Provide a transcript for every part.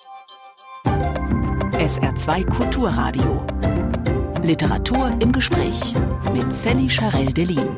SR2 Kulturradio. Literatur im Gespräch mit Sally Charel-Delin.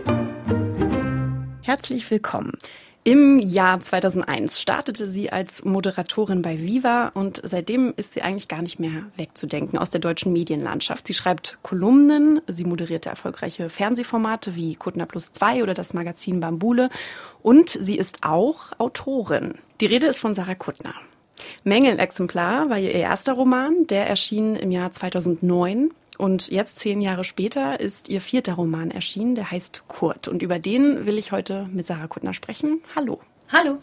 Herzlich willkommen. Im Jahr 2001 startete sie als Moderatorin bei Viva und seitdem ist sie eigentlich gar nicht mehr wegzudenken aus der deutschen Medienlandschaft. Sie schreibt Kolumnen, sie moderierte erfolgreiche Fernsehformate wie Kuttner Plus 2 oder das Magazin Bambule und sie ist auch Autorin. Die Rede ist von Sarah Kuttner. Mängelexemplar war ihr erster Roman, der erschien im Jahr 2009. Und jetzt, 10 Jahre später, ist ihr 4. Roman erschienen, der heißt Kurt. Und über den will ich heute mit Sarah Kuttner sprechen. Hallo. Hallo.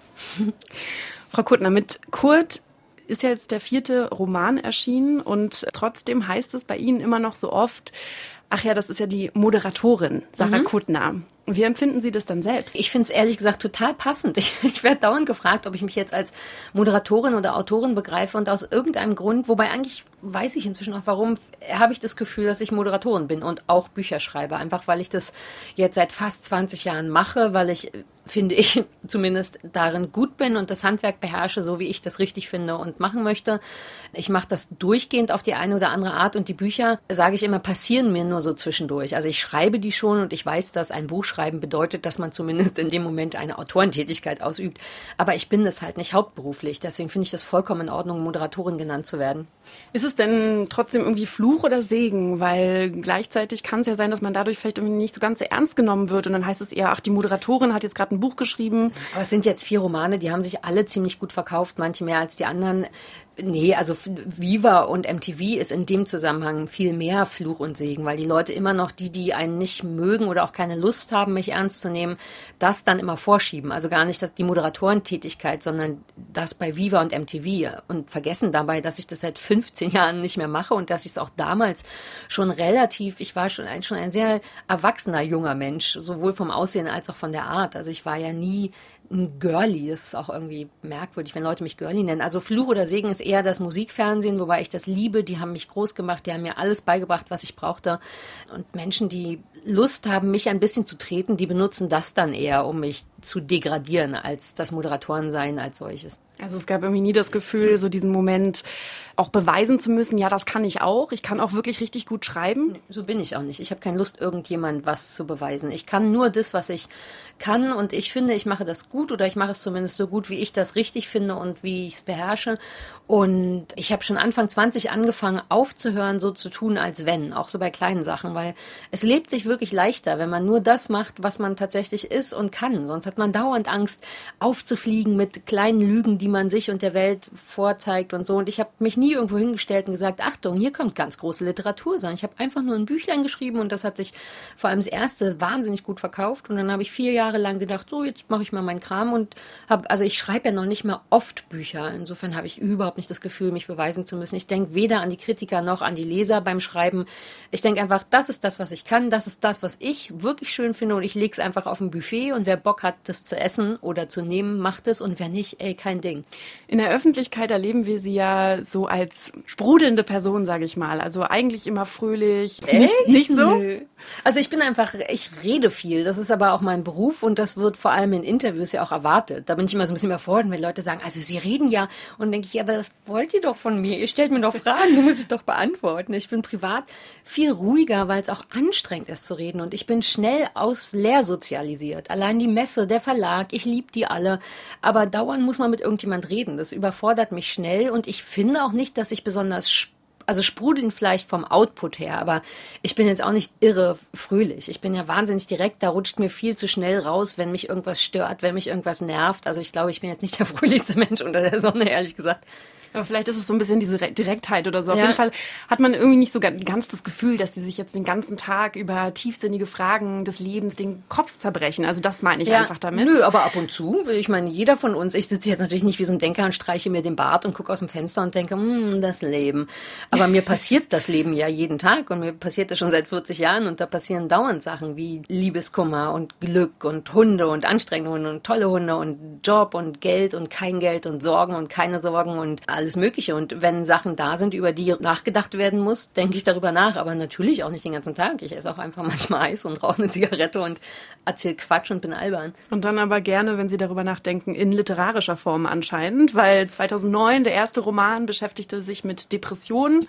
Frau Kuttner, mit Kurt ist ja jetzt der 4. Roman erschienen und trotzdem heißt es bei Ihnen immer noch so oft, ach ja, das ist ja die Moderatorin, Sarah Kuttner. Wie empfinden Sie das dann selbst? Ich finde es ehrlich gesagt total passend. Ich werde dauernd gefragt, ob ich mich jetzt als Moderatorin oder Autorin begreife und aus irgendeinem Grund, wobei eigentlich weiß ich inzwischen auch warum, habe ich das Gefühl, dass ich Moderatorin bin und auch Bücher schreibe. Einfach weil ich das jetzt seit fast 20 Jahren mache, weil ich, finde ich, zumindest darin gut bin und das Handwerk beherrsche, so wie ich das richtig finde und machen möchte. Ich mache das durchgehend auf die eine oder andere Art und die Bücher, sage ich immer, passieren mir nur so zwischendurch. Also ich schreibe die schon und ich weiß, dass ein Buch schreiben bedeutet, dass man zumindest in dem Moment eine Autorentätigkeit ausübt. Aber ich bin das halt nicht hauptberuflich. Deswegen finde ich das vollkommen in Ordnung, Moderatorin genannt zu werden. Ist es denn trotzdem irgendwie Fluch oder Segen? Weil gleichzeitig kann es ja sein, dass man dadurch vielleicht irgendwie nicht so ganz so ernst genommen wird. Und dann heißt es eher, ach, die Moderatorin hat jetzt gerade ein Buch geschrieben. Aber es sind jetzt 4 Romane, die haben sich alle ziemlich gut verkauft, manche mehr als die anderen. Nee, also Viva und MTV ist in dem Zusammenhang viel mehr Fluch und Segen, weil die Leute immer noch die einen nicht mögen oder auch keine Lust haben, mich ernst zu nehmen, das dann immer vorschieben. Also gar nicht die Moderatorentätigkeit, sondern das bei Viva und MTV und vergessen dabei, dass ich das seit 15 Jahren nicht mehr mache und dass ich es auch damals schon ich war schon ein sehr erwachsener junger Mensch, sowohl vom Aussehen als auch von der Art. Also ich war ja nie ein Girlie, das ist auch irgendwie merkwürdig, wenn Leute mich Girlie nennen. Also Fluch oder Segen ist eher das Musikfernsehen, wobei ich das liebe. Die haben mich groß gemacht, die haben mir alles beigebracht, was ich brauchte. Und Menschen, die Lust haben, mich ein bisschen zu treten, die benutzen das dann eher, um mich zu degradieren, als das Moderatorensein als solches. Also es gab irgendwie nie das Gefühl, so diesen Moment auch beweisen zu müssen, ja, das kann ich auch. Ich kann auch wirklich richtig gut schreiben. So bin ich auch nicht. Ich habe keine Lust, irgendjemand was zu beweisen. Ich kann nur das, was ich kann und ich finde, ich mache das gut oder ich mache es zumindest so gut, wie ich das richtig finde und wie ich es beherrsche. Und ich habe schon Anfang 20 angefangen aufzuhören, so zu tun, als wenn, auch so bei kleinen Sachen, weil es lebt sich wirklich leichter, wenn man nur das macht, was man tatsächlich ist und kann. Sonst hat man dauernd Angst, aufzufliegen mit kleinen Lügen, die man sich und der Welt vorzeigt und so. Und ich habe mich nie irgendwo hingestellt und gesagt, Achtung, hier kommt ganz große Literatur, sondern ich habe einfach nur ein Büchlein geschrieben und das hat sich vor allem das erste wahnsinnig gut verkauft. Und dann habe ich 4 Jahre lang gedacht, so, jetzt mache ich mal meinen Kram und also ich schreibe ja noch nicht mehr oft Bücher. Insofern habe ich überhaupt nicht das Gefühl, mich beweisen zu müssen. Ich denke weder an die Kritiker noch an die Leser beim Schreiben. Ich denke einfach, das ist das, was ich kann, das ist das, was ich wirklich schön finde und ich lege es einfach auf ein Buffet und wer Bock hat, das zu essen oder zu nehmen, macht es und wer nicht, kein Ding. In der Öffentlichkeit erleben wir sie ja so als sprudelnde Person, sage ich mal. Also eigentlich immer fröhlich. Nicht so? Nö. Also ich rede viel. Das ist aber auch mein Beruf und das wird vor allem in Interviews ja auch erwartet. Da bin ich immer so ein bisschen überfordert, wenn Leute sagen, also Sie reden ja. Und denke ich, ja, aber das wollt ihr doch von mir. Ihr stellt mir doch Fragen, die muss ich doch beantworten. Ich bin privat viel ruhiger, weil es auch anstrengend ist zu reden. Und ich bin schnell leer sozialisiert. Allein die Messe, der Verlag, ich liebe die alle. Aber dauernd muss man mit irgendjemand reden. Das überfordert mich schnell und ich finde auch nicht, dass ich besonders sprudeln vielleicht vom Output her, aber ich bin jetzt auch nicht irre fröhlich. Ich bin ja wahnsinnig direkt, da rutscht mir viel zu schnell raus, wenn mich irgendwas stört, wenn mich irgendwas nervt. Also ich glaube, ich bin jetzt nicht der fröhlichste Mensch unter der Sonne, ehrlich gesagt. Aber vielleicht ist es so ein bisschen diese Direktheit oder so. Auf Ja. jeden Fall hat man irgendwie nicht so ganz das Gefühl, dass die sich jetzt den ganzen Tag über tiefsinnige Fragen des Lebens den Kopf zerbrechen. Also das meine ich einfach damit. Nö, aber ab und zu, ich meine, jeder von uns, ich sitze jetzt natürlich nicht wie so ein Denker und streiche mir den Bart und gucke aus dem Fenster und denke, das Leben. Aber mir passiert das Leben ja jeden Tag und mir passiert das schon seit 40 Jahren und da passieren dauernd Sachen wie Liebeskummer und Glück und Hunde und anstrengende Hunde und tolle Hunde und Job und Geld und kein Geld und Sorgen und keine Sorgen und alles Mögliche. Und wenn Sachen da sind, über die nachgedacht werden muss, denke ich darüber nach. Aber natürlich auch nicht den ganzen Tag. Ich esse auch einfach manchmal Eis und rauche eine Zigarette und erzähle Quatsch und bin albern. Und dann aber gerne, wenn Sie darüber nachdenken, in literarischer Form anscheinend, weil 2009 der erste Roman beschäftigte sich mit Depressionen.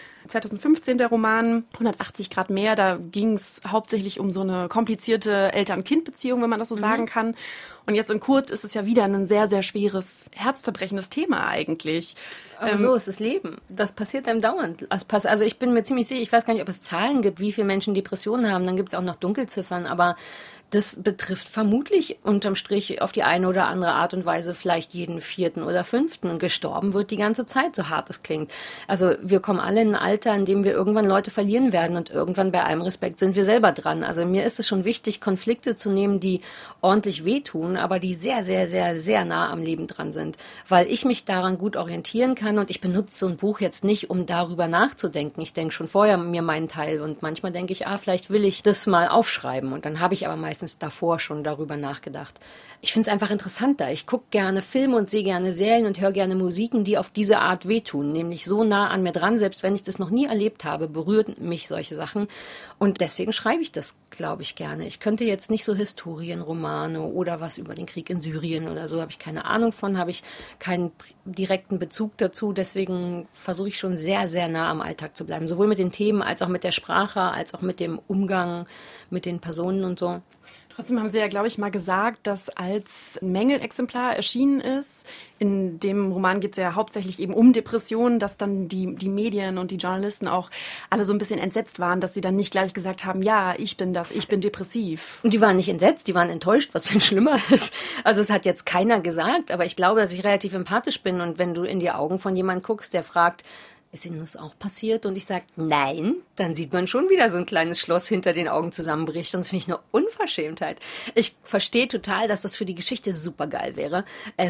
2015 der Roman 180 Grad mehr, da ging es hauptsächlich um so eine komplizierte Eltern-Kind-Beziehung, wenn man das so sagen kann. Und jetzt in Kurt ist es ja wieder ein sehr, sehr schweres, herzzerбrechendes Thema eigentlich. Aber so ist das Leben. Das passiert einem dauernd. Also ich bin mir ziemlich sicher, ich weiß gar nicht, ob es Zahlen gibt, wie viele Menschen Depressionen haben. Dann gibt es auch noch Dunkelziffern, aber das betrifft vermutlich unterm Strich auf die eine oder andere Art und Weise vielleicht jeden 4. oder 5. Gestorben wird die ganze Zeit, so hart es klingt. Also wir kommen alle in ein Alter, in dem wir irgendwann Leute verlieren werden und irgendwann bei allem Respekt sind wir selber dran. Also mir ist es schon wichtig, Konflikte zu nehmen, die ordentlich wehtun, aber die sehr, sehr, sehr, sehr nah am Leben dran sind, weil ich mich daran gut orientieren kann und ich benutze so ein Buch jetzt nicht, um darüber nachzudenken. Ich denke schon vorher mir meinen Teil und manchmal denke ich, vielleicht will ich das mal aufschreiben und dann habe ich aber meistens davor schon darüber nachgedacht. Ich finde es einfach interessanter. Ich gucke gerne Filme und sehe gerne Serien und höre gerne Musiken, die auf diese Art wehtun, nämlich so nah an mir dran, selbst wenn ich das noch nie erlebt habe, berühren mich solche Sachen. Und deswegen schreibe ich das, glaube ich, gerne. Ich könnte jetzt nicht so Historienromane oder was über den Krieg in Syrien oder so, habe ich keine Ahnung von, habe ich keinen direkten Bezug dazu. Deswegen versuche ich schon sehr, sehr nah am Alltag zu bleiben, sowohl mit den Themen als auch mit der Sprache, als auch mit dem Umgang mit den Personen und so. Trotzdem haben Sie ja, glaube ich, mal gesagt, dass als Mängelexemplar erschienen ist, in dem Roman geht es ja hauptsächlich eben um Depressionen, dass dann die Medien und die Journalisten auch alle so ein bisschen entsetzt waren, dass sie dann nicht gleich gesagt haben, ja, ich bin depressiv. Und die waren nicht entsetzt, die waren enttäuscht, was viel schlimmer ist. Also es hat jetzt keiner gesagt, aber ich glaube, dass ich relativ empathisch bin und wenn du in die Augen von jemandem guckst, der fragt, ist Ihnen das auch passiert? Und ich sage, nein, dann sieht man schon wieder so ein kleines Schloss hinter den Augen zusammenbricht. Und das finde ich eine Unverschämtheit. Ich verstehe total, dass das für die Geschichte super geil wäre.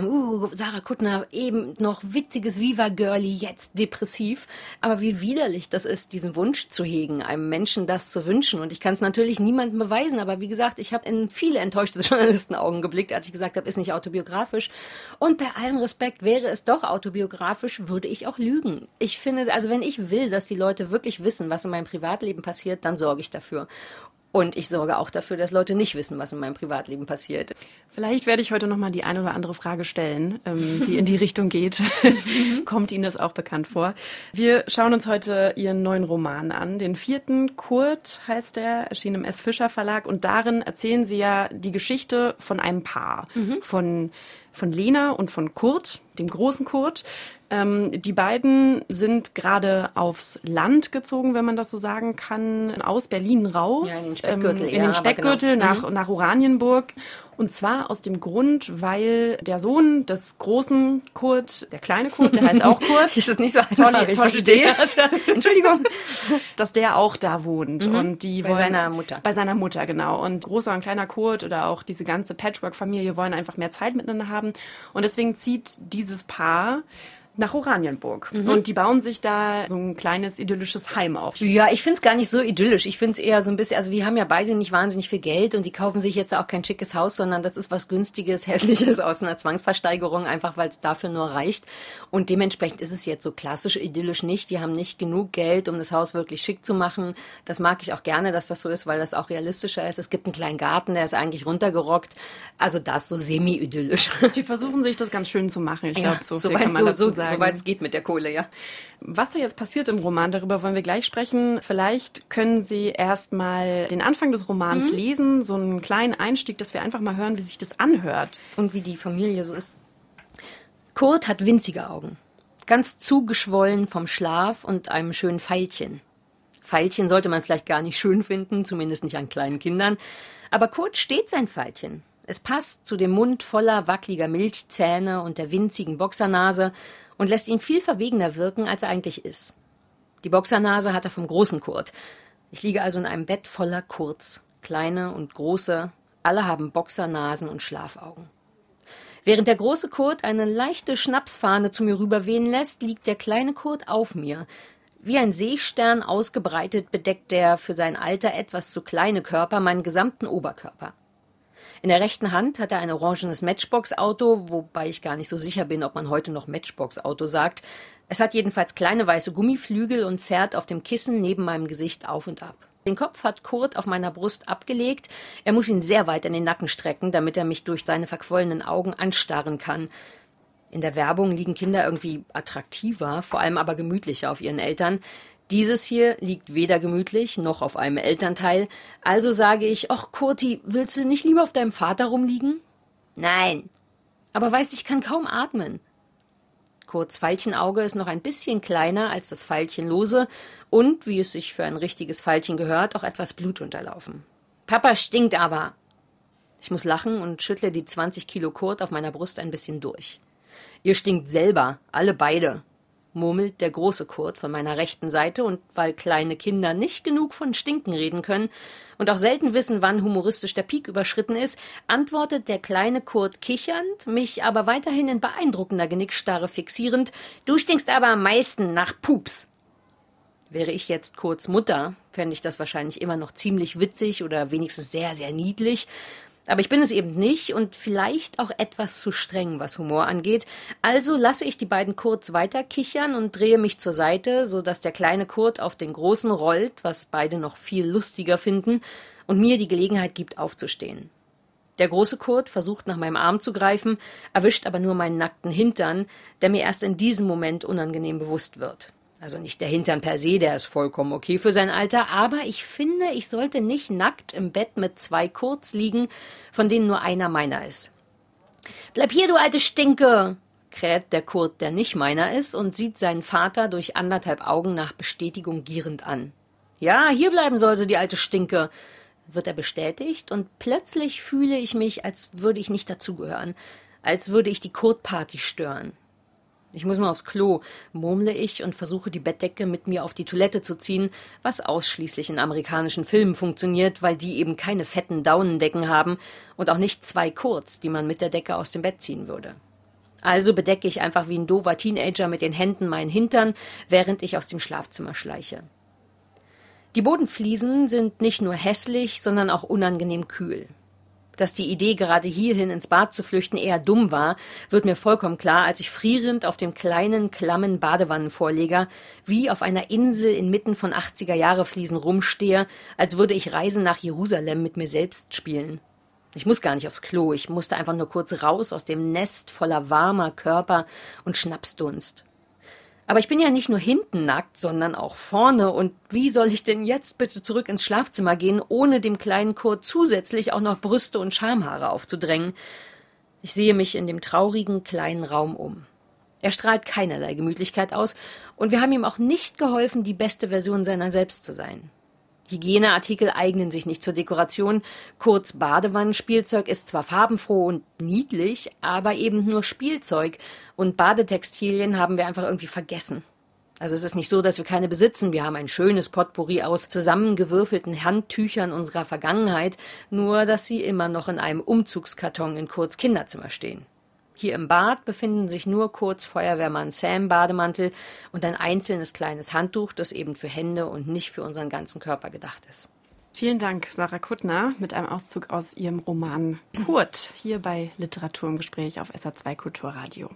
Sarah Kuttner, eben noch witziges Viva-Girlie, jetzt depressiv. Aber wie widerlich das ist, diesen Wunsch zu hegen, einem Menschen das zu wünschen. Und ich kann es natürlich niemandem beweisen. Aber wie gesagt, ich habe in viele enttäuschte Journalistenaugen geblickt, als ich gesagt habe, ist nicht autobiografisch. Und bei allem Respekt, wäre es doch autobiografisch, würde ich auch lügen. Ich finde, also wenn ich will, dass die Leute wirklich wissen, was in meinem Privatleben passiert, dann sorge ich dafür. Und ich sorge auch dafür, dass Leute nicht wissen, was in meinem Privatleben passiert. Vielleicht werde ich heute nochmal die eine oder andere Frage stellen, die in die Richtung geht. Kommt Ihnen das auch bekannt vor? Wir schauen uns heute Ihren neuen Roman an. Den 4. Kurt heißt er, erschien im S. Fischer Verlag. Und darin erzählen Sie ja die Geschichte von einem Paar, von Lena und von Kurt, dem großen Kurt. Die beiden sind gerade aufs Land gezogen, wenn man das so sagen kann, aus Berlin raus. Ja, in den Speckgürtel, genau. nach Oranienburg. Und zwar aus dem Grund, weil der Sohn des großen Kurt, der kleine Kurt, der heißt auch Kurt. Das ist nicht so einfach. Tolle Idee. Entschuldigung. Dass der auch da wohnt. Und die bei seiner Mutter. Bei seiner Mutter, genau. Und großer und kleiner Kurt oder auch diese ganze Patchwork-Familie wollen einfach mehr Zeit miteinander haben. Und deswegen zieht dieses Paar nach Oranienburg. Und die bauen sich da so ein kleines idyllisches Heim auf. Ja, ich finde es gar nicht so idyllisch. Ich finde es eher so ein bisschen, also die haben ja beide nicht wahnsinnig viel Geld und die kaufen sich jetzt auch kein schickes Haus, sondern das ist was Günstiges, Hässliches aus einer Zwangsversteigerung, einfach weil es dafür nur reicht. Und dementsprechend ist es jetzt so klassisch idyllisch nicht. Die haben nicht genug Geld, um das Haus wirklich schick zu machen. Das mag ich auch gerne, dass das so ist, weil das auch realistischer ist. Es gibt einen kleinen Garten, der ist eigentlich runtergerockt. Also das so semi-idyllisch. Die versuchen sich das ganz schön zu machen. Ich glaube, so viel kann man dazu sagen. Soweit es geht mit der Kohle, ja. Was da jetzt passiert im Roman, darüber wollen wir gleich sprechen. Vielleicht können Sie erst mal den Anfang des Romans lesen, so einen kleinen Einstieg, dass wir einfach mal hören, wie sich das anhört. Und wie die Familie so ist. Kurt hat winzige Augen, ganz zugeschwollen vom Schlaf und einem schönen Veilchen. Veilchen sollte man vielleicht gar nicht schön finden, zumindest nicht an kleinen Kindern. Aber Kurt steht sein Veilchen. Es passt zu dem Mund voller wackeliger Milchzähne und der winzigen Boxernase und lässt ihn viel verwegener wirken, als er eigentlich ist. Die Boxernase hat er vom großen Kurt. Ich liege also in einem Bett voller Kurts, kleine und große, alle haben Boxernasen und Schlafaugen. Während der große Kurt eine leichte Schnapsfahne zu mir rüberwehen lässt, liegt der kleine Kurt auf mir. Wie ein Seestern ausgebreitet bedeckt der für sein Alter etwas zu kleine Körper meinen gesamten Oberkörper. In der rechten Hand hat er ein orangenes Matchbox-Auto, wobei ich gar nicht so sicher bin, ob man heute noch Matchbox-Auto sagt. Es hat jedenfalls kleine weiße Gummiflügel und fährt auf dem Kissen neben meinem Gesicht auf und ab. Den Kopf hat Kurt auf meiner Brust abgelegt. Er muss ihn sehr weit in den Nacken strecken, damit er mich durch seine verquollenen Augen anstarren kann. In der Werbung liegen Kinder irgendwie attraktiver, vor allem aber gemütlicher auf ihren Eltern. Dieses hier liegt weder gemütlich noch auf einem Elternteil. Also sage ich, ach Kurti, willst du nicht lieber auf deinem Vater rumliegen? Nein. Aber weißt, ich kann kaum atmen. Kurts Veilchenauge ist noch ein bisschen kleiner als das Veilchenlose und, wie es sich für ein richtiges Veilchen gehört, auch etwas blutunterlaufen. Papa stinkt aber. Ich muss lachen und schüttle die 20 Kilo Kurt auf meiner Brust ein bisschen durch. Ihr stinkt selber, alle beide, murmelt der große Kurt von meiner rechten Seite, und weil kleine Kinder nicht genug von Stinken reden können und auch selten wissen, wann humoristisch der Peak überschritten ist, antwortet der kleine Kurt kichernd, mich aber weiterhin in beeindruckender Genickstarre fixierend: Du stinkst aber am meisten nach Pups. Wäre ich jetzt Kurts Mutter, fände ich das wahrscheinlich immer noch ziemlich witzig oder wenigstens sehr, sehr niedlich. Aber ich bin es eben nicht und vielleicht auch etwas zu streng, was Humor angeht. Also lasse ich die beiden Kurts weiter kichern und drehe mich zur Seite, sodass der kleine Kurt auf den großen rollt, was beide noch viel lustiger finden, und mir die Gelegenheit gibt, aufzustehen. Der große Kurt versucht, nach meinem Arm zu greifen, erwischt aber nur meinen nackten Hintern, der mir erst in diesem Moment unangenehm bewusst wird. Also nicht der Hintern per se, der ist vollkommen okay für sein Alter, aber ich finde, ich sollte nicht nackt im Bett mit 2 Kurts liegen, von denen nur einer meiner ist. »Bleib hier, du alte Stinke«, kräht der Kurt, der nicht meiner ist, und sieht seinen Vater durch 1,5 Augen nach Bestätigung gierend an. »Ja, hier bleiben soll sie, die alte Stinke«, wird er bestätigt, und plötzlich fühle ich mich, als würde ich nicht dazugehören, als würde ich die Kurt-Party stören. Ich muss mal aufs Klo, murmle ich und versuche, die Bettdecke mit mir auf die Toilette zu ziehen, was ausschließlich in amerikanischen Filmen funktioniert, weil die eben keine fetten Daunendecken haben und auch nicht 2 Kurts, die man mit der Decke aus dem Bett ziehen würde. Also bedecke ich einfach wie ein doofer Teenager mit den Händen meinen Hintern, während ich aus dem Schlafzimmer schleiche. Die Bodenfliesen sind nicht nur hässlich, sondern auch unangenehm kühl. Dass die Idee, gerade hierhin ins Bad zu flüchten, eher dumm war, wird mir vollkommen klar, als ich frierend auf dem kleinen, klammen Badewannenvorleger wie auf einer Insel inmitten von 80er-Jahre-Fliesen rumstehe, als würde ich Reisen nach Jerusalem mit mir selbst spielen. Ich muss gar nicht aufs Klo, ich musste einfach nur kurz raus aus dem Nest voller warmer Körper und Schnapsdunst. Aber ich bin ja nicht nur hinten nackt, sondern auch vorne. Und wie soll ich denn jetzt bitte zurück ins Schlafzimmer gehen, ohne dem kleinen Kurt zusätzlich auch noch Brüste und Schamhaare aufzudrängen? Ich sehe mich in dem traurigen kleinen Raum um. Er strahlt keinerlei Gemütlichkeit aus, und wir haben ihm auch nicht geholfen, die beste Version seiner selbst zu sein. Hygieneartikel eignen sich nicht zur Dekoration. Kurz Badewannenspielzeug ist zwar farbenfroh und niedlich, aber eben nur Spielzeug, und Badetextilien haben wir einfach irgendwie vergessen. Also es ist nicht so, dass wir keine besitzen. Wir haben ein schönes Potpourri aus zusammengewürfelten Handtüchern unserer Vergangenheit, nur dass sie immer noch in einem Umzugskarton in Kurts Kinderzimmer stehen. Hier im Bad befinden sich nur Kurts Feuerwehrmann Sam Bademantel und ein einzelnes kleines Handtuch, das eben für Hände und nicht für unseren ganzen Körper gedacht ist. Vielen Dank, Sarah Kuttner, mit einem Auszug aus ihrem Roman Kurt, hier bei Literatur im Gespräch auf SR2 Kulturradio.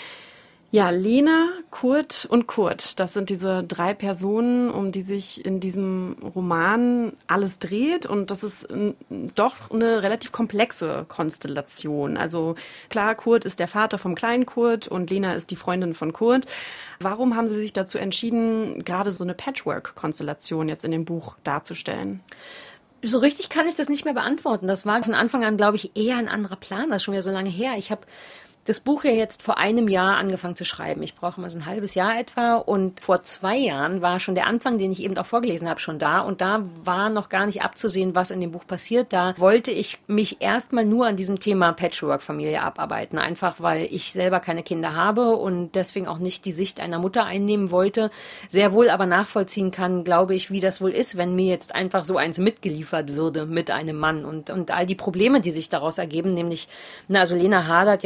Ja, Lena, Kurt und Kurt, das sind diese 3 Personen, um die sich in diesem Roman alles dreht, und das ist doch eine relativ komplexe Konstellation. Also klar, Kurt ist der Vater vom kleinen Kurt und Lena ist die Freundin von Kurt. Warum haben Sie sich dazu entschieden, gerade so eine Patchwork-Konstellation jetzt in dem Buch darzustellen? So richtig kann ich das nicht mehr beantworten. Das war von Anfang an, glaube ich, eher ein anderer Plan. Das ist schon wieder so lange her. Ich habe das Buch ja jetzt vor einem Jahr angefangen zu schreiben. Ich brauche mal so ein halbes Jahr etwa, und vor 2 Jahren war schon der Anfang, den ich eben auch vorgelesen habe, schon da, und da war noch gar nicht abzusehen, was in dem Buch passiert. Da wollte ich mich erstmal nur an diesem Thema Patchwork-Familie abarbeiten, einfach weil ich selber keine Kinder habe und deswegen auch nicht die Sicht einer Mutter einnehmen wollte, sehr wohl aber nachvollziehen kann, glaube ich, wie das wohl ist, wenn mir jetzt einfach so eins mitgeliefert würde mit einem Mann und all die Probleme, die sich daraus ergeben, nämlich, also Lena hadert ja im Buch dann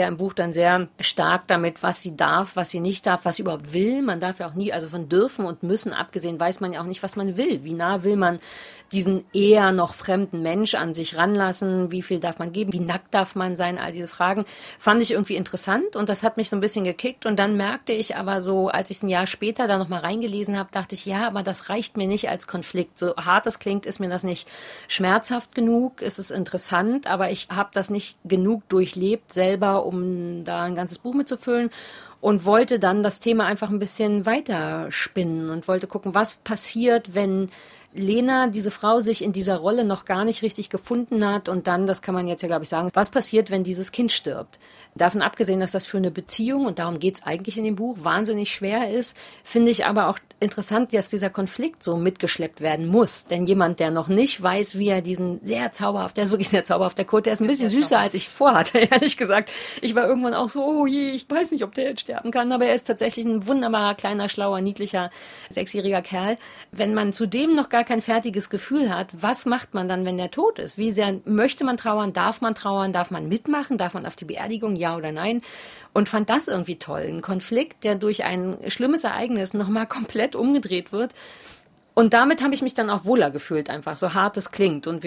dann sehr stark damit, was sie darf, was sie nicht darf, was sie überhaupt will. Man darf ja auch nie, also von dürfen und müssen abgesehen, weiß man ja auch nicht, was man will. Wie nah will man diesen eher noch fremden Mensch an sich ranlassen? Wie viel darf man geben? Wie nackt darf man sein? All diese Fragen fand ich irgendwie interessant und das hat mich so ein bisschen gekickt. Und dann merkte ich aber so, als ich es ein Jahr später da nochmal reingelesen habe, dachte ich, ja, aber das reicht mir nicht als Konflikt. So hart es klingt, ist mir das nicht schmerzhaft genug. Es ist interessant, aber ich habe das nicht genug durchlebt selber, um da ein ganzes Buch mitzufüllen. Und wollte dann das Thema einfach ein bisschen weiterspinnen und wollte gucken, was passiert, wenn Lena, diese Frau, sich in dieser Rolle noch gar nicht richtig gefunden hat und dann, das kann man jetzt ja glaube ich sagen, was passiert, wenn dieses Kind stirbt. Davon abgesehen, dass das für eine Beziehung, und darum geht es eigentlich in dem Buch, wahnsinnig schwer ist, finde ich aber auch interessant, dass dieser Konflikt so mitgeschleppt werden muss. Denn jemand, der noch nicht weiß, wie er diesen sehr zauberhaft, der ist wirklich sehr zauberhaft, der Kurt, der ist ein bisschen süßer, als ich es vorhatte, ehrlich gesagt. Ich war irgendwann auch so, oh je, ich weiß nicht, ob der jetzt sterben kann, aber er ist tatsächlich ein wunderbarer, kleiner, schlauer, niedlicher, 6-jähriger Kerl. Wenn man zudem noch gar kein fertiges Gefühl hat, was macht man dann, wenn der tot ist? Wie sehr möchte man trauern? Darf man mitmachen? Darf man auf die Beerdigung? Ja oder nein? Und fand das irgendwie toll. Ein Konflikt, der durch ein schlimmes Ereignis nochmal komplett umgedreht wird. Und damit habe ich mich dann auch wohler gefühlt, einfach, so hart es klingt. Und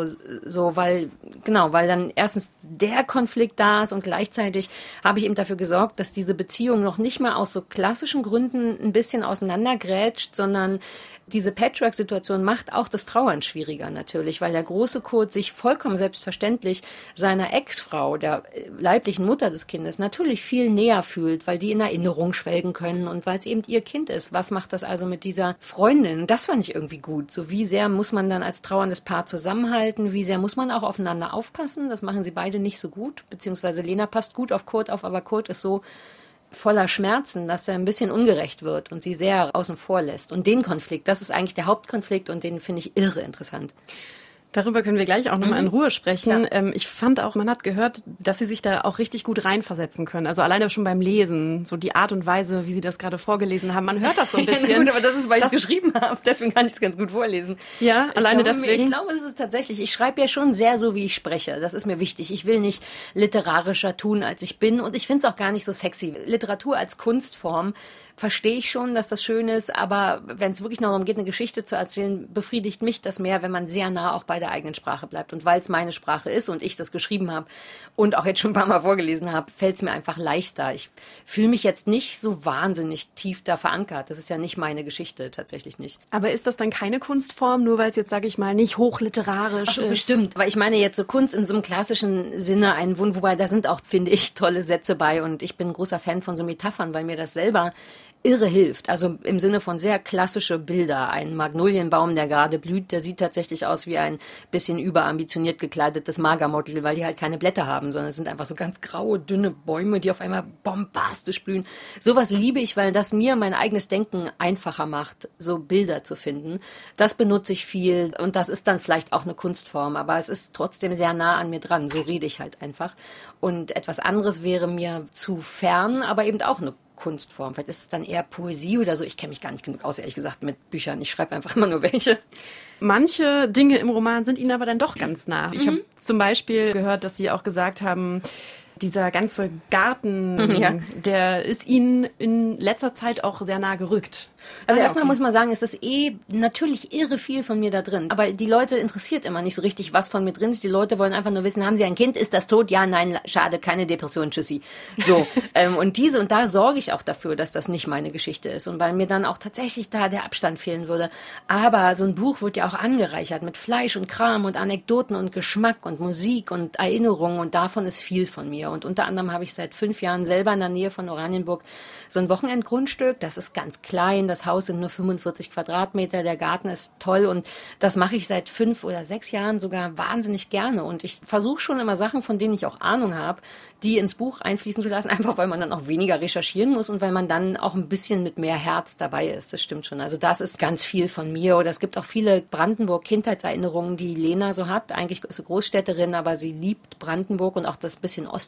weil dann erstens der Konflikt da ist und gleichzeitig habe ich eben dafür gesorgt, dass diese Beziehung noch nicht mal aus so klassischen Gründen ein bisschen auseinandergrätscht, sondern diese Patchwork-Situation macht auch das Trauern schwieriger natürlich, weil der große Kurt sich vollkommen selbstverständlich seiner Ex-Frau, der leiblichen Mutter des Kindes, natürlich viel näher fühlt, weil die in Erinnerung schwelgen können und weil es eben ihr Kind ist. Was macht das also mit dieser Freundin? Das fand ich irgendwie gut. So wie sehr muss man dann als trauerndes Paar zusammenhalten? Wie sehr muss man auch aufeinander aufpassen? Das machen sie beide nicht so gut, beziehungsweise Lena passt gut auf Kurt auf, aber Kurt ist so voller Schmerzen, dass er ein bisschen ungerecht wird und sie sehr außen vor lässt. Und den Konflikt, das ist eigentlich der Hauptkonflikt und den finde ich irre interessant. Darüber können wir gleich auch nochmal in Ruhe sprechen. Ja. Ich fand auch, man hat gehört, dass Sie sich da auch richtig gut reinversetzen können. Also alleine schon beim Lesen, so die Art und Weise, wie Sie das gerade vorgelesen haben. Man hört das so ein bisschen. Ja, gut, aber das ist, weil ich es geschrieben habe. Deswegen kann ich es ganz gut vorlesen. Ja, alleine deswegen. Ich glaube, es ist tatsächlich, ich schreibe ja schon sehr so, wie ich spreche. Das ist mir wichtig. Ich will nicht literarischer tun, als ich bin. Und ich finde es auch gar nicht so sexy. Literatur als Kunstform verstehe ich schon, dass das schön ist, aber wenn es wirklich noch darum geht, eine Geschichte zu erzählen, befriedigt mich das mehr, wenn man sehr nah auch bei der eigenen Sprache bleibt. Und weil es meine Sprache ist und ich das geschrieben habe und auch jetzt schon ein paar Mal vorgelesen habe, fällt es mir einfach leichter. Ich fühle mich jetzt nicht so wahnsinnig tief da verankert. Das ist ja nicht meine Geschichte, tatsächlich nicht. Aber ist das dann keine Kunstform, nur weil es jetzt, sage ich mal, nicht hochliterarisch ist? Bestimmt, weil ich meine jetzt so Kunst in so einem klassischen Sinne, wobei da sind auch, finde ich, tolle Sätze bei und ich bin ein großer Fan von so Metaphern, weil mir das selber irre hilft. Also im Sinne von sehr klassische Bilder. Ein Magnolienbaum, der gerade blüht, der sieht tatsächlich aus wie ein bisschen überambitioniert gekleidetes Magermodel, weil die halt keine Blätter haben, sondern es sind einfach so ganz graue, dünne Bäume, die auf einmal bombastisch blühen. Sowas liebe ich, weil das mir mein eigenes Denken einfacher macht, so Bilder zu finden. Das benutze ich viel und das ist dann vielleicht auch eine Kunstform, aber es ist trotzdem sehr nah an mir dran. So rede ich halt einfach. Und etwas anderes wäre mir zu fern, aber eben auch eine Kunstform. Vielleicht ist es dann eher Poesie oder so. Ich kenne mich gar nicht genug aus, ehrlich gesagt, mit Büchern. Ich schreibe einfach immer nur welche. Manche Dinge im Roman sind Ihnen aber dann doch ganz nah. Ich habe zum Beispiel gehört, dass Sie auch gesagt haben, dieser ganze Garten, der ist Ihnen in letzter Zeit auch sehr nah gerückt. Also erstmal muss man sagen, es ist natürlich irre viel von mir da drin. Aber die Leute interessiert immer nicht so richtig, was von mir drin ist. Die Leute wollen einfach nur wissen, haben sie ein Kind, ist das tot? Ja, nein, schade, keine Depression, tschüssi. So. Und da sorge ich auch dafür, dass das nicht meine Geschichte ist. Und weil mir dann auch tatsächlich da der Abstand fehlen würde. Aber so ein Buch wird ja auch angereichert mit Fleisch und Kram und Anekdoten und Geschmack und Musik und Erinnerungen. Und davon ist viel von mir. Und unter anderem habe ich seit 5 Jahren selber in der Nähe von Oranienburg so ein Wochenendgrundstück. Das ist ganz klein. Das Haus sind nur 45 Quadratmeter, der Garten ist toll und das mache ich seit 5 oder 6 Jahren sogar wahnsinnig gerne und ich versuche schon immer Sachen, von denen ich auch Ahnung habe, die ins Buch einfließen zu lassen, einfach weil man dann auch weniger recherchieren muss und weil man dann auch ein bisschen mit mehr Herz dabei ist, das stimmt schon. Also das ist ganz viel von mir oder es gibt auch viele Brandenburg-Kindheitserinnerungen, die Lena so hat. Eigentlich ist sie Großstädterin, aber sie liebt Brandenburg und auch das bisschen Ostige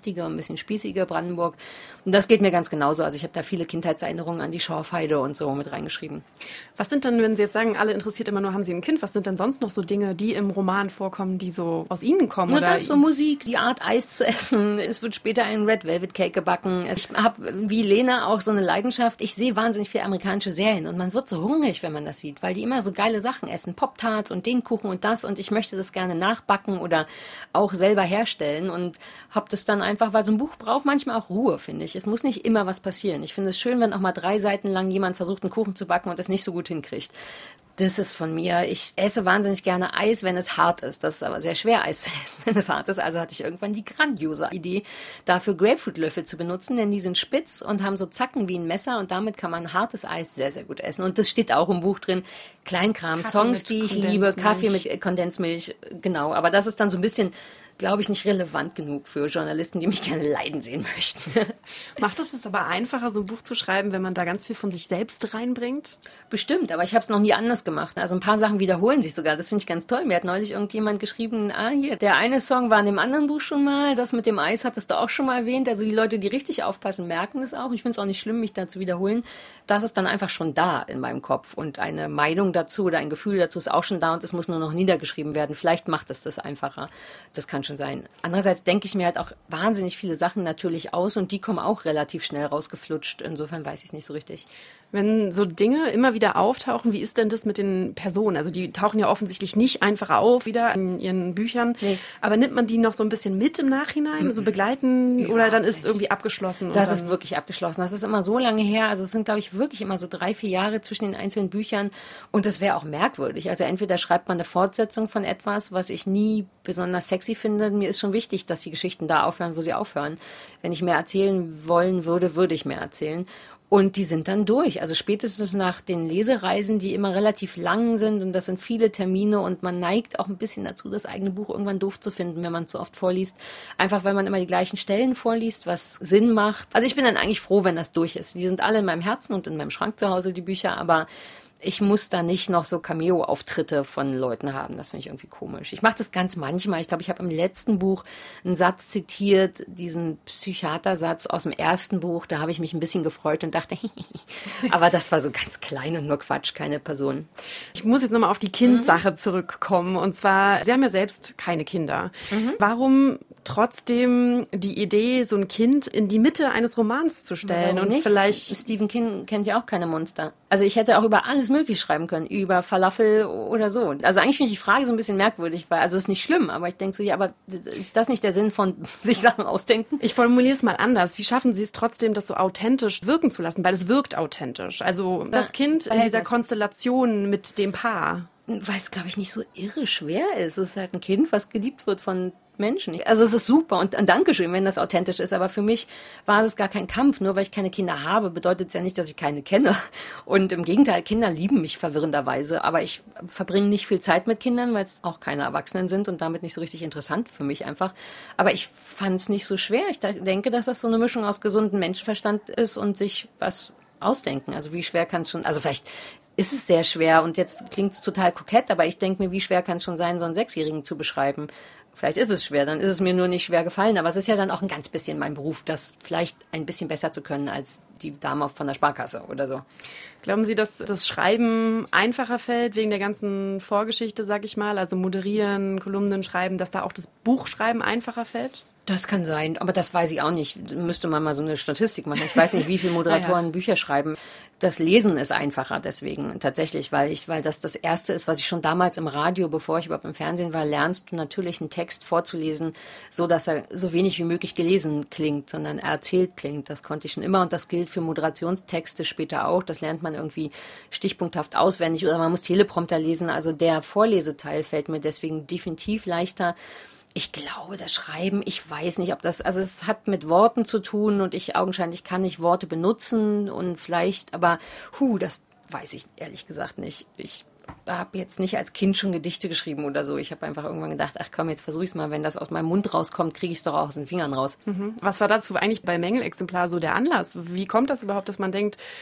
lustige, ein bisschen spießige Brandenburg. Und das geht mir ganz genauso. Also ich habe da viele Kindheitserinnerungen an die Schorfheide und so mit reingeschrieben. Was sind denn, wenn Sie jetzt sagen, alle interessiert immer nur, haben Sie ein Kind, was sind denn sonst noch so Dinge, die im Roman vorkommen, die so aus Ihnen kommen? Oder das ist so Musik, die Art Eis zu essen. Es wird später ein Red Velvet Cake gebacken. Ich habe wie Lena auch so eine Leidenschaft. Ich sehe wahnsinnig viele amerikanische Serien und man wird so hungrig, wenn man das sieht, weil die immer so geile Sachen essen. Pop-Tarts und den Kuchen und das und ich möchte das gerne nachbacken oder auch selber herstellen und habe das dann einfach, weil so ein Buch braucht manchmal auch Ruhe, finde ich. Es muss nicht immer was passieren. Ich finde es schön, wenn auch mal 3 Seiten lang jemand versucht, einen Kuchen zu backen und das nicht so gut hinkriegt. Das ist von mir. Ich esse wahnsinnig gerne Eis, wenn es hart ist. Das ist aber sehr schwer, Eis zu essen, wenn es hart ist. Also hatte ich irgendwann die grandiose Idee, dafür Grapefruitlöffel zu benutzen, denn die sind spitz und haben so Zacken wie ein Messer und damit kann man hartes Eis sehr, sehr gut essen. Und das steht auch im Buch drin. Kleinkram, Songs, die ich liebe, Kaffee mit Kondensmilch, genau. Aber das ist dann so ein bisschen, glaube ich, nicht relevant genug für Journalisten, die mich gerne leiden sehen möchten. Macht es aber einfacher, so ein Buch zu schreiben, wenn man da ganz viel von sich selbst reinbringt? Bestimmt, aber ich habe es noch nie anders gemacht. Also ein paar Sachen wiederholen sich sogar. Das finde ich ganz toll. Mir hat neulich irgendjemand geschrieben, hier, der eine Song war in dem anderen Buch schon mal, das mit dem Eis hattest du auch schon mal erwähnt. Also die Leute, die richtig aufpassen, merken das auch. Ich finde es auch nicht schlimm, mich da zu wiederholen. Das ist dann einfach schon da in meinem Kopf. Und eine Meinung dazu oder ein Gefühl dazu ist auch schon da und es muss nur noch niedergeschrieben werden. Vielleicht macht es das einfacher. Das kann schon sein. Andererseits denke ich mir halt auch wahnsinnig viele Sachen natürlich aus und die kommen auch relativ schnell rausgeflutscht. Insofern weiß ich es nicht so richtig. Wenn so Dinge immer wieder auftauchen, wie ist denn das mit den Personen? Also die tauchen ja offensichtlich nicht einfach auf wieder in ihren Büchern. Nee. Aber nimmt man die noch so ein bisschen mit im Nachhinein, so begleiten oder dann ist es irgendwie abgeschlossen? Das ist wirklich abgeschlossen. Das ist immer so lange her. Also es sind, glaube ich, wirklich immer so 3-4 Jahre zwischen den einzelnen Büchern. Und das wäre auch merkwürdig. Also entweder schreibt man eine Fortsetzung von etwas, was ich nie besonders sexy finde. Mir ist schon wichtig, dass die Geschichten da aufhören, wo sie aufhören. Wenn ich mehr erzählen wollen würde, würde ich mehr erzählen. Und die sind dann durch. Also spätestens nach den Lesereisen, die immer relativ lang sind und das sind viele Termine und man neigt auch ein bisschen dazu, das eigene Buch irgendwann doof zu finden, wenn man es so oft vorliest. Einfach, weil man immer die gleichen Stellen vorliest, was Sinn macht. Also ich bin dann eigentlich froh, wenn das durch ist. Die sind alle in meinem Herzen und in meinem Schrank zu Hause, die Bücher, aber ich muss da nicht noch so Cameo-Auftritte von Leuten haben. Das finde ich irgendwie komisch. Ich mache das ganz manchmal. Ich glaube, ich habe im letzten Buch einen Satz zitiert, diesen Psychiatersatz aus dem ersten Buch. Da habe ich mich ein bisschen gefreut und dachte, aber das war so ganz klein und nur Quatsch, keine Person. Ich muss jetzt nochmal auf die Kindsache zurückkommen. Und zwar, Sie haben ja selbst keine Kinder. Warum trotzdem die Idee, so ein Kind in die Mitte eines Romans zu stellen? Warum und nicht? Vielleicht Stephen King kennt ja auch keine Monster. Also ich hätte auch über alles Mögliche schreiben können, über Falafel oder so. Also eigentlich finde ich die Frage so ein bisschen merkwürdig, weil, also ist nicht schlimm, aber ich denke so, ja, aber ist das nicht der Sinn von sich Sachen ausdenken? Ich formuliere es mal anders. Wie schaffen Sie es trotzdem, das so authentisch wirken zu lassen? Weil es wirkt authentisch. Also das Kind in dieser Konstellation mit dem Paar. Weil es, glaube ich, nicht so irre schwer ist. Es ist halt ein Kind, was geliebt wird von Menschen. Also es ist super und ein Dankeschön, wenn das authentisch ist, aber für mich war das gar kein Kampf. Nur weil ich keine Kinder habe, bedeutet es ja nicht, dass ich keine kenne. Und im Gegenteil, Kinder lieben mich verwirrenderweise, aber ich verbringe nicht viel Zeit mit Kindern, weil es auch keine Erwachsenen sind und damit nicht so richtig interessant für mich einfach. Aber ich fand es nicht so schwer. Ich denke, dass das so eine Mischung aus gesundem Menschenverstand ist und sich was ausdenken. Also wie schwer kann es schon, also vielleicht ist es sehr schwer und jetzt klingt es total kokett, aber ich denke mir, wie schwer kann es schon sein, so einen 6-Jährigen zu beschreiben? Vielleicht ist es schwer, dann ist es mir nur nicht schwer gefallen, aber es ist ja dann auch ein ganz bisschen mein Beruf, das vielleicht ein bisschen besser zu können als die Dame von der Sparkasse oder so. Glauben Sie, dass das Schreiben einfacher fällt wegen der ganzen Vorgeschichte, sag ich mal, also moderieren, Kolumnen schreiben, dass da auch das Buchschreiben einfacher fällt? Das kann sein, aber das weiß ich auch nicht. Müsste man mal so eine Statistik machen. Ich weiß nicht, wie viele Moderatoren Bücher schreiben. Das Lesen ist einfacher deswegen tatsächlich, weil das Erste ist, was ich schon damals im Radio, bevor ich überhaupt im Fernsehen war, lernst du natürlich einen Text vorzulesen, so dass er so wenig wie möglich gelesen klingt, sondern erzählt klingt. Das konnte ich schon immer und das gilt für Moderationstexte später auch. Das lernt man irgendwie stichpunkthaft auswendig oder man muss Teleprompter lesen. Also der Vorleseteil fällt mir deswegen definitiv leichter. Ich glaube, das Schreiben, ich weiß nicht, ob das, also es hat mit Worten zu tun und ich augenscheinlich kann nicht Worte benutzen und vielleicht, aber das weiß ich ehrlich gesagt nicht. Ich habe jetzt nicht als Kind schon Gedichte geschrieben oder so. Ich habe einfach irgendwann gedacht, ach komm, jetzt versuche ich es mal, wenn das aus meinem Mund rauskommt, kriege ich es doch auch aus den Fingern raus. Was war dazu eigentlich bei Mängelexemplar so der Anlass? Wie kommt das überhaupt, dass man denkt,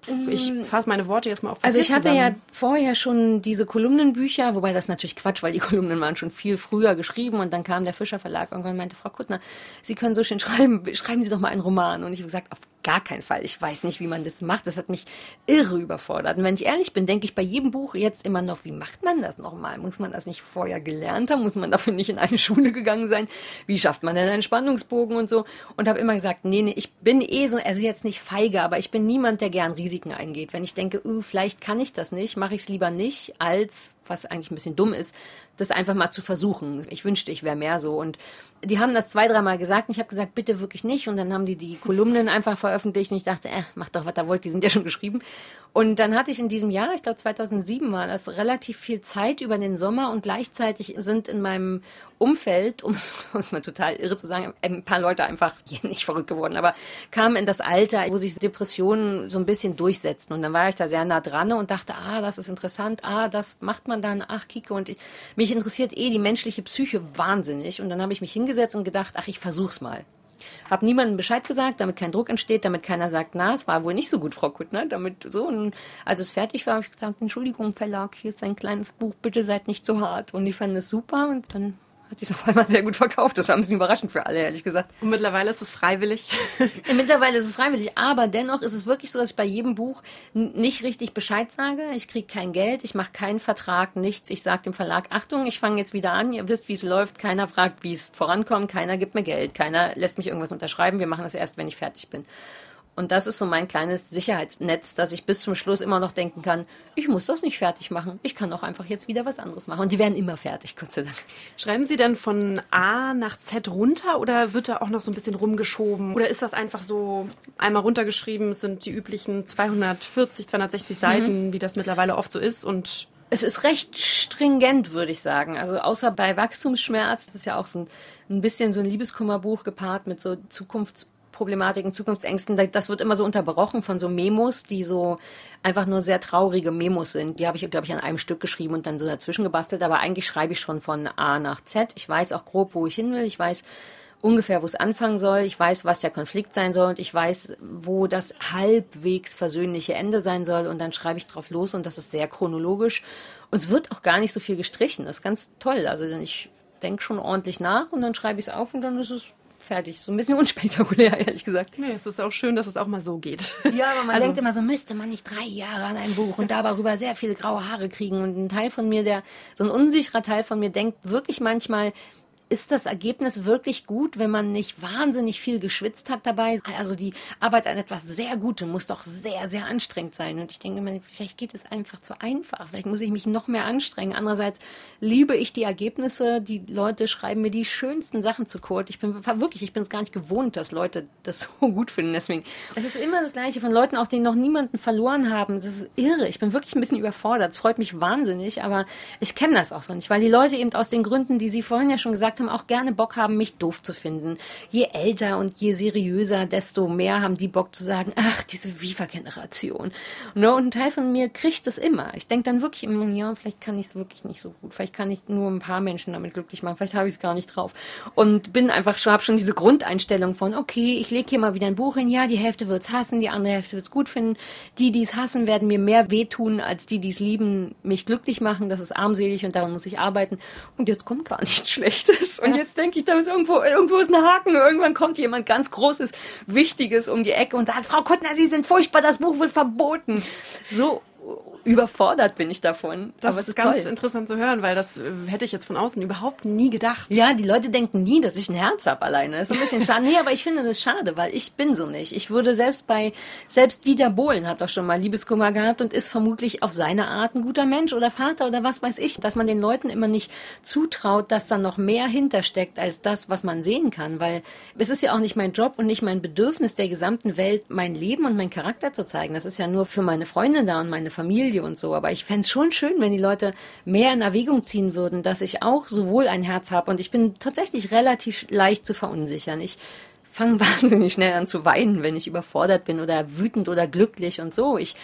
Ich fasse meine Worte jetzt mal auf Papier Also ich hatte zusammen. ja vorher schon diese Kolumnenbücher, wobei das natürlich Quatsch, weil die Kolumnen waren schon viel früher geschrieben und dann kam der Fischer Verlag irgendwann und meinte, Frau Kuttner, Sie können so schön schreiben, schreiben Sie doch mal einen Roman. Und ich habe gesagt, auf gar keinen Fall. Ich weiß nicht, wie man das macht. Das hat mich irre überfordert. Und wenn ich ehrlich bin, denke ich bei jedem Buch jetzt immer noch, wie macht man das nochmal? Muss man das nicht vorher gelernt haben? Muss man dafür nicht in eine Schule gegangen sein? Wie schafft man denn einen Spannungsbogen und so? Und habe immer gesagt, nee, ich bin so, also jetzt nicht feige, aber ich bin niemand, der gern Risiken eingeht. Wenn ich denke, vielleicht kann ich das nicht, mache ich es lieber nicht, als, was eigentlich ein bisschen dumm ist, das einfach mal zu versuchen. Ich wünschte, ich wäre mehr so. Und die haben das 2-3 Mal gesagt und ich habe gesagt, bitte wirklich nicht. Und dann haben die Kolumnen einfach veröffentlicht und ich dachte, macht doch, was ihr wollt, die sind ja schon geschrieben. Und dann hatte ich in diesem Jahr, ich glaube 2007 war das, relativ viel Zeit über den Sommer und gleichzeitig sind in meinem Umfeld, um es mal total irre zu sagen, ein paar Leute einfach nicht verrückt geworden, aber kamen in das Alter, wo sich Depressionen so ein bisschen durchsetzten. Und dann war ich da sehr nah dran und dachte, das ist interessant, das macht man dann, Kike. Und mich interessiert die menschliche Psyche wahnsinnig. Und dann habe ich mich hingesetzt und gedacht, ich versuch's mal. Hab niemandem Bescheid gesagt, damit kein Druck entsteht, damit keiner sagt, es war wohl nicht so gut, Frau Kuttner, damit so. Und als es fertig war, habe ich gesagt, Entschuldigung, Verlag, hier ist ein kleines Buch, bitte seid nicht so hart. Und die fanden es super und dann hat sich auf einmal sehr gut verkauft. Das war ein bisschen überraschend für alle, ehrlich gesagt. Und mittlerweile ist es freiwillig. Mittlerweile ist es freiwillig, aber dennoch ist es wirklich so, dass ich bei jedem Buch nicht richtig Bescheid sage. Ich kriege kein Geld, ich mache keinen Vertrag, nichts. Ich sage dem Verlag, Achtung, ich fange jetzt wieder an, ihr wisst, wie es läuft. Keiner fragt, wie es vorankommt, keiner gibt mir Geld, keiner lässt mich irgendwas unterschreiben. Wir machen das erst, wenn ich fertig bin. Und das ist so mein kleines Sicherheitsnetz, dass ich bis zum Schluss immer noch denken kann, ich muss das nicht fertig machen. Ich kann auch einfach jetzt wieder was anderes machen. Und die werden immer fertig, Gott sei Dank. Schreiben Sie denn von A nach Z runter oder wird da auch noch so ein bisschen rumgeschoben? Oder ist das einfach so einmal runtergeschrieben, es sind die üblichen 240, 260 Seiten, wie das mittlerweile oft so ist und... Es ist recht stringent, würde ich sagen. Also außer bei Wachstumsschmerz, das ist ja auch so ein bisschen so ein Liebeskummerbuch gepaart mit so Zukunftsproblematiken, Zukunftsängsten. Das wird immer so unterbrochen von so Memos, die so einfach nur sehr traurige Memos sind. Die habe ich, glaube ich, an einem Stück geschrieben und dann so dazwischen gebastelt. Aber eigentlich schreibe ich schon von A nach Z. Ich weiß auch grob, wo ich hin will. Ich weiß ungefähr, wo es anfangen soll. Ich weiß, was der Konflikt sein soll und ich weiß, wo das halbwegs versöhnliche Ende sein soll und dann schreibe ich drauf los und das ist sehr chronologisch und es wird auch gar nicht so viel gestrichen. Das ist ganz toll. Also ich denke schon ordentlich nach und dann schreibe ich es auf und dann ist es fertig. So ein bisschen unspektakulär, ehrlich gesagt. Nee, es ist auch schön, dass es auch mal so geht. Ja, aber man denkt immer so, müsste man nicht 3 Jahre an einem Buch und darüber sehr viele graue Haare kriegen und ein Teil von mir, so ein unsicherer Teil von mir denkt wirklich manchmal, ist das Ergebnis wirklich gut, wenn man nicht wahnsinnig viel geschwitzt hat dabei? Also die Arbeit an etwas sehr Gutem muss doch sehr, sehr anstrengend sein. Und ich denke mir, vielleicht geht es einfach zu einfach. Vielleicht muss ich mich noch mehr anstrengen. Andererseits liebe ich die Ergebnisse. Die Leute schreiben mir die schönsten Sachen zu Kurt. Ich bin es gar nicht gewohnt, dass Leute das so gut finden. Deswegen, es ist immer das Gleiche von Leuten, auch die noch niemanden verloren haben. Das ist irre. Ich bin wirklich ein bisschen überfordert. Es freut mich wahnsinnig, aber ich kenne das auch so nicht, weil die Leute eben aus den Gründen, die Sie vorhin ja schon gesagt haben, auch gerne Bock haben, mich doof zu finden. Je älter und je seriöser, desto mehr haben die Bock zu sagen, diese Viva-Generation. Und ein Teil von mir kriegt das immer. Ich denke dann wirklich immer, ja, vielleicht kann ich es wirklich nicht so gut. Vielleicht kann ich nur ein paar Menschen damit glücklich machen. Vielleicht habe ich es gar nicht drauf. Und habe schon diese Grundeinstellung von, okay, ich lege hier mal wieder ein Buch hin. Ja, die Hälfte wird es hassen, die andere Hälfte wird es gut finden. Die es hassen, werden mir mehr wehtun, als die es lieben, mich glücklich machen. Das ist armselig und daran muss ich arbeiten. Und jetzt kommt gar nichts Schlechtes. Und jetzt denke ich, da ist irgendwo ist ein Haken. Irgendwann kommt jemand ganz Großes, Wichtiges um die Ecke und sagt, Frau Kuttner, Sie sind furchtbar, das Buch wird verboten. So überfordert bin ich davon. Das aber es ist ganz interessant zu hören, weil das hätte ich jetzt von außen überhaupt nie gedacht. Ja, die Leute denken nie, dass ich ein Herz habe alleine. Das ist so ein bisschen schade. Nee, aber ich finde das schade, weil ich bin so nicht. Ich würde selbst Dieter Bohlen hat doch schon mal Liebeskummer gehabt und ist vermutlich auf seine Art ein guter Mensch oder Vater oder was weiß ich. Dass man den Leuten immer nicht zutraut, dass da noch mehr hintersteckt als das, was man sehen kann. Weil es ist ja auch nicht mein Job und nicht mein Bedürfnis der gesamten Welt, mein Leben und meinen Charakter zu zeigen. Das ist ja nur für meine Freunde da und meine Familie und so, aber ich fände es schon schön, wenn die Leute mehr in Erwägung ziehen würden, dass ich auch sowohl ein Herz habe und ich bin tatsächlich relativ leicht zu verunsichern. Ich fange wahnsinnig schnell an zu weinen, wenn ich überfordert bin oder wütend oder glücklich und so. Ich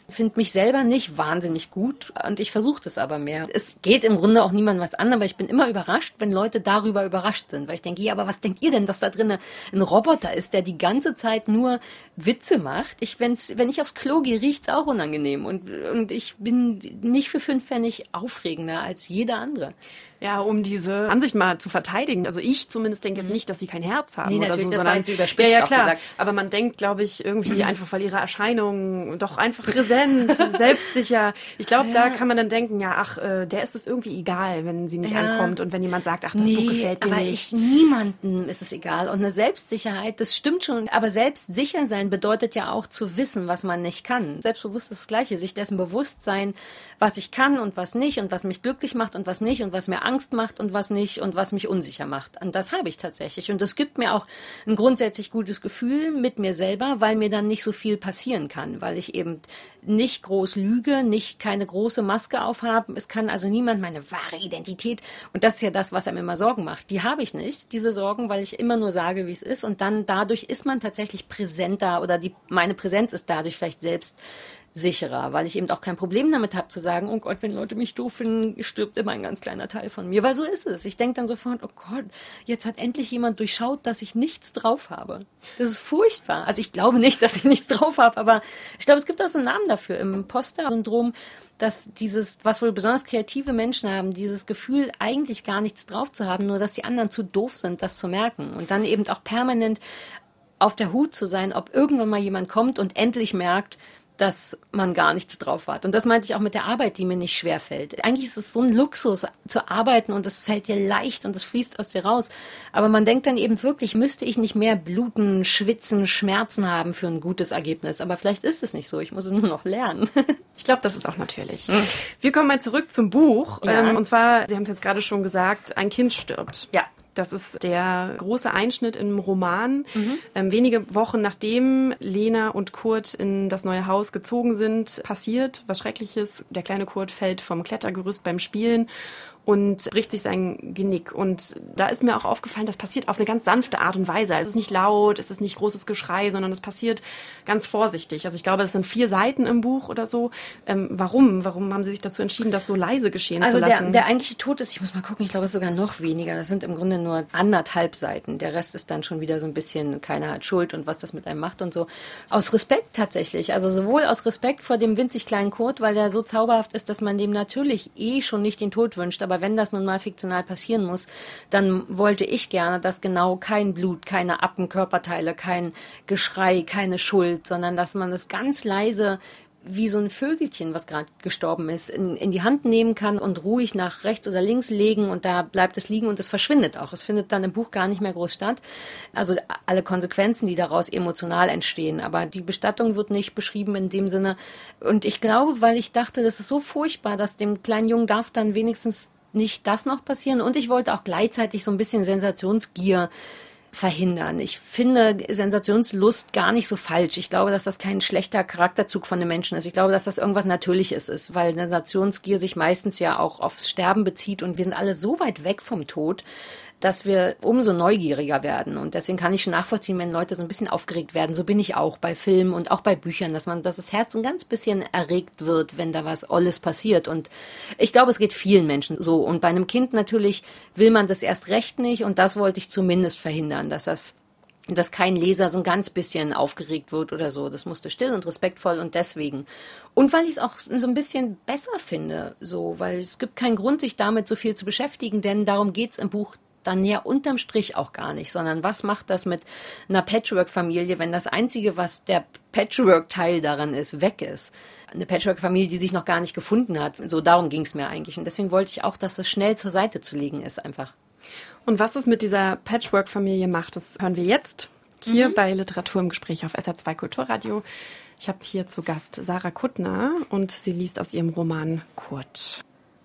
finde mich selber nicht wahnsinnig gut und ich versuche das aber mehr. Es geht im Grunde auch niemandem was an, aber ich bin immer überrascht, wenn Leute darüber überrascht sind, weil ich denke, ja, aber was denkt ihr denn, dass da drin ein Roboter ist, der die ganze Zeit nur Witze macht? Wenn ich aufs Klo gehe, riecht's auch unangenehm und ich bin nicht für 5 Pfennig aufregender als jeder andere. Ja, um diese Ansicht mal zu verteidigen. Also ich zumindest denke jetzt nicht, dass sie kein Herz haben oder so, das sondern war jetzt überspitzt ja, klar. gesagt. Aber man denkt, glaube ich, irgendwie einfach, weil ihre Erscheinung doch einfach präsent, selbstsicher. Ich glaube, da kann man dann denken, ja, ach, der ist es irgendwie egal, wenn sie nicht ankommt und wenn jemand sagt, ach, das Buch gefällt mir nicht. Niemandem ist es egal. Und eine Selbstsicherheit, das stimmt schon. Aber selbstsicher sein bedeutet ja auch zu wissen, was man nicht kann. Selbstbewusst ist das Gleiche. Sich dessen bewusst sein, was ich kann und was nicht und was mich glücklich macht und was nicht und was mir Angst macht und was nicht und was mich unsicher macht. Und das habe ich tatsächlich. Und das gibt mir auch ein grundsätzlich gutes Gefühl mit mir selber, weil mir dann nicht so viel passieren kann, weil ich eben nicht groß lüge, keine große Maske aufhaben. Es kann also niemand meine wahre Identität, und das ist ja das, was einem immer Sorgen macht. Die habe ich nicht, diese Sorgen, weil ich immer nur sage, wie es ist. Und dann dadurch ist man tatsächlich präsenter oder meine Präsenz ist dadurch vielleicht selbst sicherer, weil ich eben auch kein Problem damit habe zu sagen, oh Gott, wenn Leute mich doof finden, stirbt immer ein ganz kleiner Teil von mir, weil so ist es. Ich denke dann sofort, oh Gott, jetzt hat endlich jemand durchschaut, dass ich nichts drauf habe. Das ist furchtbar. Also ich glaube nicht, dass ich nichts drauf habe, aber ich glaube, es gibt auch so einen Namen dafür, im Imposter-Syndrom, dass dieses, was wohl besonders kreative Menschen haben, dieses Gefühl, eigentlich gar nichts drauf zu haben, nur dass die anderen zu doof sind, das zu merken und dann eben auch permanent auf der Hut zu sein, ob irgendwann mal jemand kommt und endlich merkt, dass man gar nichts drauf hat. Und das meinte ich auch mit der Arbeit, die mir nicht schwerfällt. Eigentlich ist es so ein Luxus zu arbeiten und es fällt dir leicht und es fließt aus dir raus. Aber man denkt dann eben wirklich, müsste ich nicht mehr bluten, schwitzen, Schmerzen haben für ein gutes Ergebnis. Aber vielleicht ist es nicht so. Ich muss es nur noch lernen. Ich glaube, das ist auch natürlich. Wir kommen mal zurück zum Buch. Ja. Und zwar, Sie haben es jetzt gerade schon gesagt, ein Kind stirbt. Ja. Das ist der große Einschnitt im Roman. Wenige Wochen nachdem Lena und Kurt in das neue Haus gezogen sind, passiert was Schreckliches. Der kleine Kurt fällt vom Klettergerüst beim Spielen und bricht sich sein Genick. Und da ist mir auch aufgefallen, das passiert auf eine ganz sanfte Art und Weise. Es ist nicht laut, es ist nicht großes Geschrei, sondern es passiert ganz vorsichtig. Also ich glaube, es sind 4 Seiten im Buch oder so. Warum haben Sie sich dazu entschieden, das so leise geschehen zu lassen? Also der eigentliche Tod ist, ich muss mal gucken, ich glaube, es ist sogar noch weniger. Das sind im Grunde nur 1,5 Seiten. Der Rest ist dann schon wieder so ein bisschen, keiner hat Schuld und was das mit einem macht und so. Aus Respekt tatsächlich. Also sowohl aus Respekt vor dem winzig kleinen Kurt, weil der so zauberhaft ist, dass man dem natürlich schon nicht den Tod wünscht. Aber wenn das nun mal fiktional passieren muss, dann wollte ich gerne, dass genau kein Blut, keine Körperteile, kein Geschrei, keine Schuld, sondern dass man das ganz leise wie so ein Vögelchen, was gerade gestorben ist, in die Hand nehmen kann und ruhig nach rechts oder links legen und da bleibt es liegen und es verschwindet auch. Es findet dann im Buch gar nicht mehr groß statt. Also alle Konsequenzen, die daraus emotional entstehen. Aber die Bestattung wird nicht beschrieben in dem Sinne. Und ich glaube, weil ich dachte, das ist so furchtbar, dass dem kleinen Jungen darf dann wenigstens nicht das noch passieren. Und ich wollte auch gleichzeitig so ein bisschen Sensationsgier verhindern. Ich finde Sensationslust gar nicht so falsch. Ich glaube, dass das kein schlechter Charakterzug von den Menschen ist. Ich glaube, dass das irgendwas Natürliches ist, weil Sensationsgier sich meistens ja auch aufs Sterben bezieht und wir sind alle so weit weg vom Tod, dass wir umso neugieriger werden. Und deswegen kann ich schon nachvollziehen, wenn Leute so ein bisschen aufgeregt werden. So bin ich auch bei Filmen und auch bei Büchern, dass das Herz ein ganz bisschen erregt wird, wenn da was Olles passiert. Und ich glaube, es geht vielen Menschen so. Und bei einem Kind natürlich will man das erst recht nicht. Und das wollte ich zumindest verhindern, dass kein Leser so ein ganz bisschen aufgeregt wird oder so. Das musste still und respektvoll und deswegen. Und weil ich es auch so ein bisschen besser finde, so, weil es gibt keinen Grund, sich damit so viel zu beschäftigen, denn darum geht's im Buch dann ja unterm Strich auch gar nicht, sondern was macht das mit einer Patchwork-Familie, wenn das Einzige, was der Patchwork-Teil daran ist, weg ist. Eine Patchwork-Familie, die sich noch gar nicht gefunden hat. So, darum ging es mir eigentlich. Und deswegen wollte ich auch, dass das schnell zur Seite zu legen ist einfach. Und was es mit dieser Patchwork-Familie macht, das hören wir jetzt hier bei Literatur im Gespräch auf SR2 Kulturradio. Ich habe hier zu Gast Sarah Kuttner und sie liest aus ihrem Roman Kurt.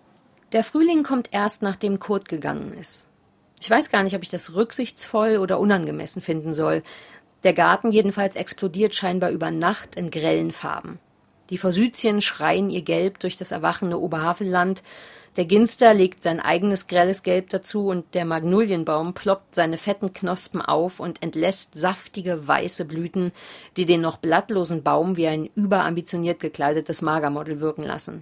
Der Frühling kommt erst, nachdem Kurt gegangen ist. Ich weiß gar nicht, ob ich das rücksichtsvoll oder unangemessen finden soll. Der Garten jedenfalls explodiert scheinbar über Nacht in grellen Farben. Die Forsythien schreien ihr Gelb durch das erwachende Oberhavelland. Der Ginster legt sein eigenes grelles Gelb dazu und der Magnolienbaum ploppt seine fetten Knospen auf und entlässt saftige weiße Blüten, die den noch blattlosen Baum wie ein überambitioniert gekleidetes Magermodel wirken lassen.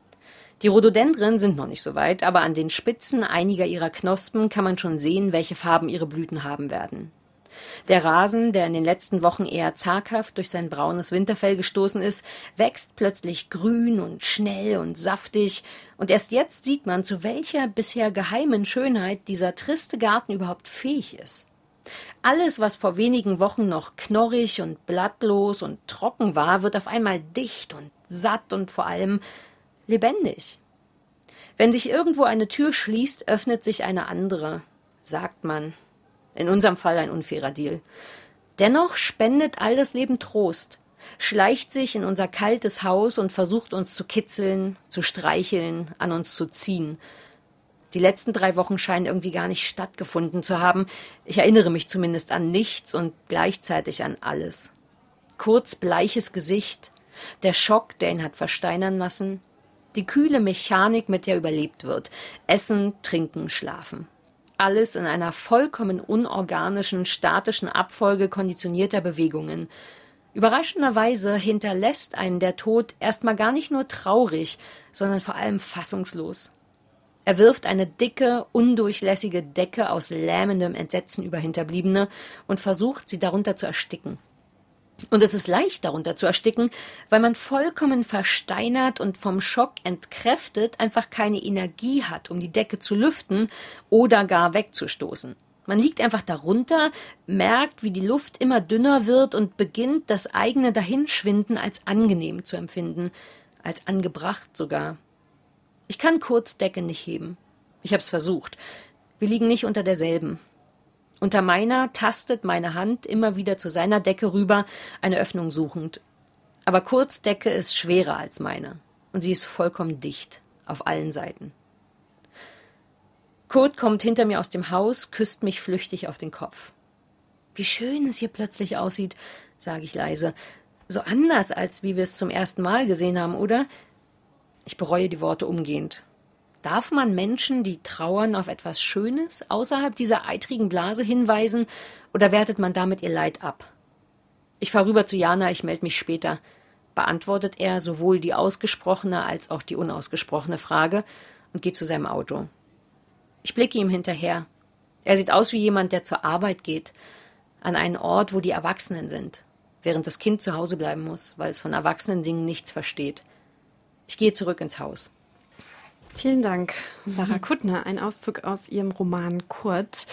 Die Rhododendren sind noch nicht so weit, aber an den Spitzen einiger ihrer Knospen kann man schon sehen, welche Farben ihre Blüten haben werden. Der Rasen, der in den letzten Wochen eher zaghaft durch sein braunes Winterfell gestoßen ist, wächst plötzlich grün und schnell und saftig, und erst jetzt sieht man, zu welcher bisher geheimen Schönheit dieser triste Garten überhaupt fähig ist. Alles, was vor wenigen Wochen noch knorrig und blattlos und trocken war, wird auf einmal dicht und satt und vor allem lebendig. Wenn sich irgendwo eine Tür schließt, öffnet sich eine andere, sagt man. In unserem Fall ein unfairer Deal. Dennoch spendet all das Leben Trost, schleicht sich in unser kaltes Haus und versucht uns zu kitzeln, zu streicheln, an uns zu ziehen. Die letzten 3 Wochen scheinen irgendwie gar nicht stattgefunden zu haben. Ich erinnere mich zumindest an nichts und gleichzeitig an alles. Kurz bleiches Gesicht, der Schock, der ihn hat versteinern lassen, die kühle Mechanik, mit der überlebt wird, Essen, Trinken, Schlafen. Alles in einer vollkommen unorganischen, statischen Abfolge konditionierter Bewegungen. Überraschenderweise hinterlässt einen der Tod erstmal gar nicht nur traurig, sondern vor allem fassungslos. Er wirft eine dicke, undurchlässige Decke aus lähmendem Entsetzen über Hinterbliebene und versucht, sie darunter zu ersticken. Und es ist leicht, darunter zu ersticken, weil man vollkommen versteinert und vom Schock entkräftet einfach keine Energie hat, um die Decke zu lüften oder gar wegzustoßen. Man liegt einfach darunter, merkt, wie die Luft immer dünner wird und beginnt, das eigene Dahinschwinden als angenehm zu empfinden, als angebracht sogar. Ich kann Kurts Decke nicht heben. Ich hab's versucht. Wir liegen nicht unter derselben. Unter meiner tastet meine Hand immer wieder zu seiner Decke rüber, eine Öffnung suchend. Aber Kurts Decke ist schwerer als meine. Und sie ist vollkommen dicht, auf allen Seiten. Kurt kommt hinter mir aus dem Haus, küsst mich flüchtig auf den Kopf. Wie schön es hier plötzlich aussieht, sage ich leise. So anders, als wie wir es zum ersten Mal gesehen haben, oder? Ich bereue die Worte umgehend. Darf man Menschen, die trauern, auf etwas Schönes außerhalb dieser eitrigen Blase hinweisen, oder wertet man damit ihr Leid ab? Ich fahre rüber zu Jana, ich melde mich später. Beantwortet er sowohl die ausgesprochene als auch die unausgesprochene Frage und geht zu seinem Auto. Ich blicke ihm hinterher. Er sieht aus wie jemand, der zur Arbeit geht, an einen Ort, wo die Erwachsenen sind, während das Kind zu Hause bleiben muss, weil es von Erwachsenen-Dingen nichts versteht. Ich gehe zurück ins Haus. Vielen Dank, Sarah Kuttner. Ein Auszug aus ihrem Roman Kurt.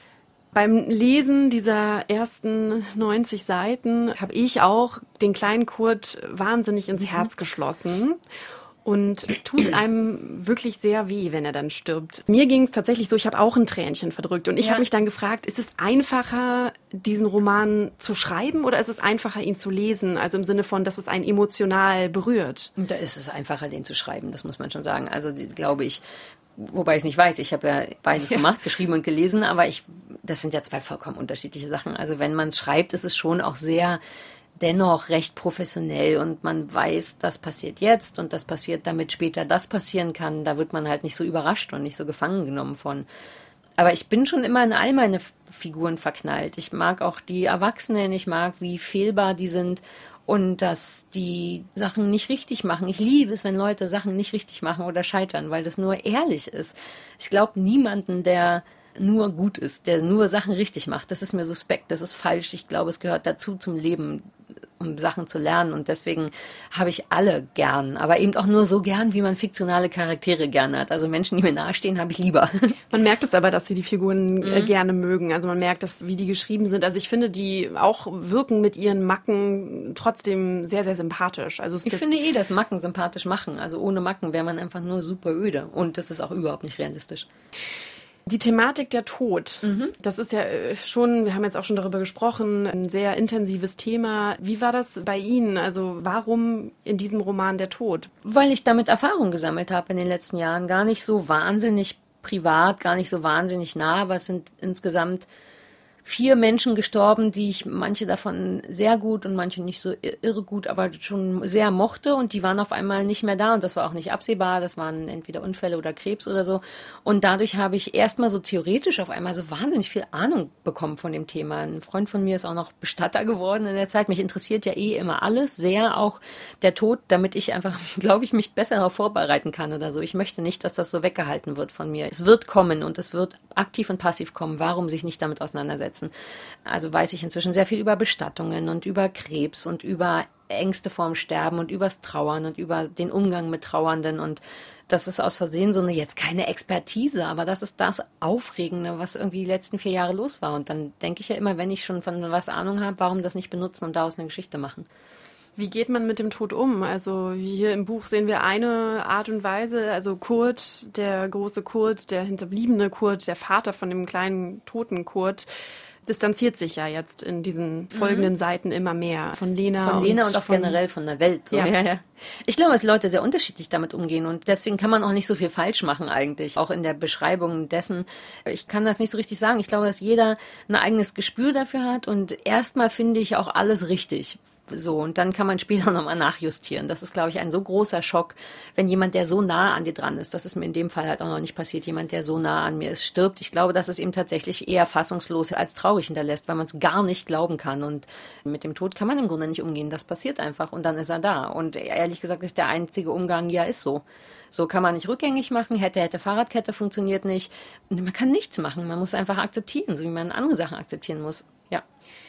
Beim Lesen dieser ersten 90 Seiten habe ich auch den kleinen Kurt wahnsinnig ins Herz geschlossen. Und es tut einem wirklich sehr weh, wenn er dann stirbt. Mir ging es tatsächlich so, ich habe auch ein Tränchen verdrückt. Und ich habe mich dann gefragt, ist es einfacher, diesen Roman zu schreiben oder ist es einfacher, ihn zu lesen? Also im Sinne von, dass es einen emotional berührt. Und da ist es einfacher, den zu schreiben, das muss man schon sagen. Also glaube ich, wobei ich es nicht weiß. Ich habe ja beides gemacht, geschrieben und gelesen. Aber das sind ja 2 vollkommen unterschiedliche Sachen. Also wenn man es schreibt, ist es schon auch sehr dennoch recht professionell und man weiß, das passiert jetzt und das passiert, damit später das passieren kann. Da wird man halt nicht so überrascht und nicht so gefangen genommen von. Aber ich bin schon immer in all meine Figuren verknallt. Ich mag auch die Erwachsenen, ich mag, wie fehlbar die sind und dass die Sachen nicht richtig machen. Ich liebe es, wenn Leute Sachen nicht richtig machen oder scheitern, weil das nur ehrlich ist. Ich glaube niemanden, der nur gut ist, der nur Sachen richtig macht. Das ist mir suspekt, das ist falsch. Ich glaube, es gehört dazu zum Leben, um Sachen zu lernen. Und deswegen habe ich alle gern, aber eben auch nur so gern, wie man fiktionale Charaktere gern hat. Also Menschen, die mir nahestehen, habe ich lieber. Man merkt es aber, dass sie die Figuren gerne mögen. Also man merkt, wie die geschrieben sind. Also ich finde, die auch wirken mit ihren Macken trotzdem sehr, sehr sympathisch. Also ich finde dass Macken sympathisch machen. Also ohne Macken wäre man einfach nur super öde. Und das ist auch überhaupt nicht realistisch. Die Thematik der Tod, das ist ja schon, wir haben jetzt auch schon darüber gesprochen, ein sehr intensives Thema. Wie war das bei Ihnen? Also warum in diesem Roman der Tod? Weil ich damit Erfahrung gesammelt habe in den letzten Jahren. Gar nicht so wahnsinnig privat, gar nicht so wahnsinnig nah, aber es sind insgesamt 4 Menschen gestorben, die ich manche davon sehr gut und manche nicht so irre gut, aber schon sehr mochte und die waren auf einmal nicht mehr da und das war auch nicht absehbar, das waren entweder Unfälle oder Krebs oder so und dadurch habe ich erstmal so theoretisch auf einmal so wahnsinnig viel Ahnung bekommen von dem Thema. Ein Freund von mir ist auch noch Bestatter geworden in der Zeit, mich interessiert ja immer alles, sehr auch der Tod, damit ich einfach, glaube ich, mich besser darauf vorbereiten kann oder so. Ich möchte nicht, dass das so weggehalten wird von mir. Es wird kommen und es wird aktiv und passiv kommen. Warum sich nicht damit auseinandersetzen? Also weiß ich inzwischen sehr viel über Bestattungen und über Krebs und über Ängste vorm Sterben und übers Trauern und über den Umgang mit Trauernden und das ist aus Versehen so eine, jetzt keine Expertise, aber das ist das Aufregende, was irgendwie die letzten 4 Jahre los war. Und dann denke ich ja immer, wenn ich schon von was Ahnung habe, warum das nicht benutzen und daraus eine Geschichte machen? Wie geht man mit dem Tod um? Also hier im Buch sehen wir eine Art und Weise, also Kurt, der große Kurt, der hinterbliebene Kurt, der Vater von dem kleinen toten Kurt, distanziert sich ja jetzt in diesen folgenden Seiten immer mehr von Lena. Von Lena und auch generell von der Welt. So. Ja. Ich glaube, dass Leute sehr unterschiedlich damit umgehen und deswegen kann man auch nicht so viel falsch machen eigentlich, auch in der Beschreibung dessen. Ich kann das nicht so richtig sagen. Ich glaube, dass jeder ein eigenes Gespür dafür hat und erstmal finde ich auch alles richtig. So, und dann kann man später nochmal nachjustieren. Das ist, glaube ich, ein so großer Schock, wenn jemand, der so nah an dir dran ist, das ist mir in dem Fall halt auch noch nicht passiert, jemand, der so nah an mir ist, stirbt. Ich glaube, dass es ihm tatsächlich eher fassungslos als traurig hinterlässt, weil man es gar nicht glauben kann. Und mit dem Tod kann man im Grunde nicht umgehen. Das passiert einfach und dann ist er da. Und ehrlich gesagt ist der einzige Umgang, ja, ist so. So kann man nicht rückgängig machen. Hätte, Fahrradkette funktioniert nicht. Man kann nichts machen. Man muss einfach akzeptieren, so wie man andere Sachen akzeptieren muss. Ja.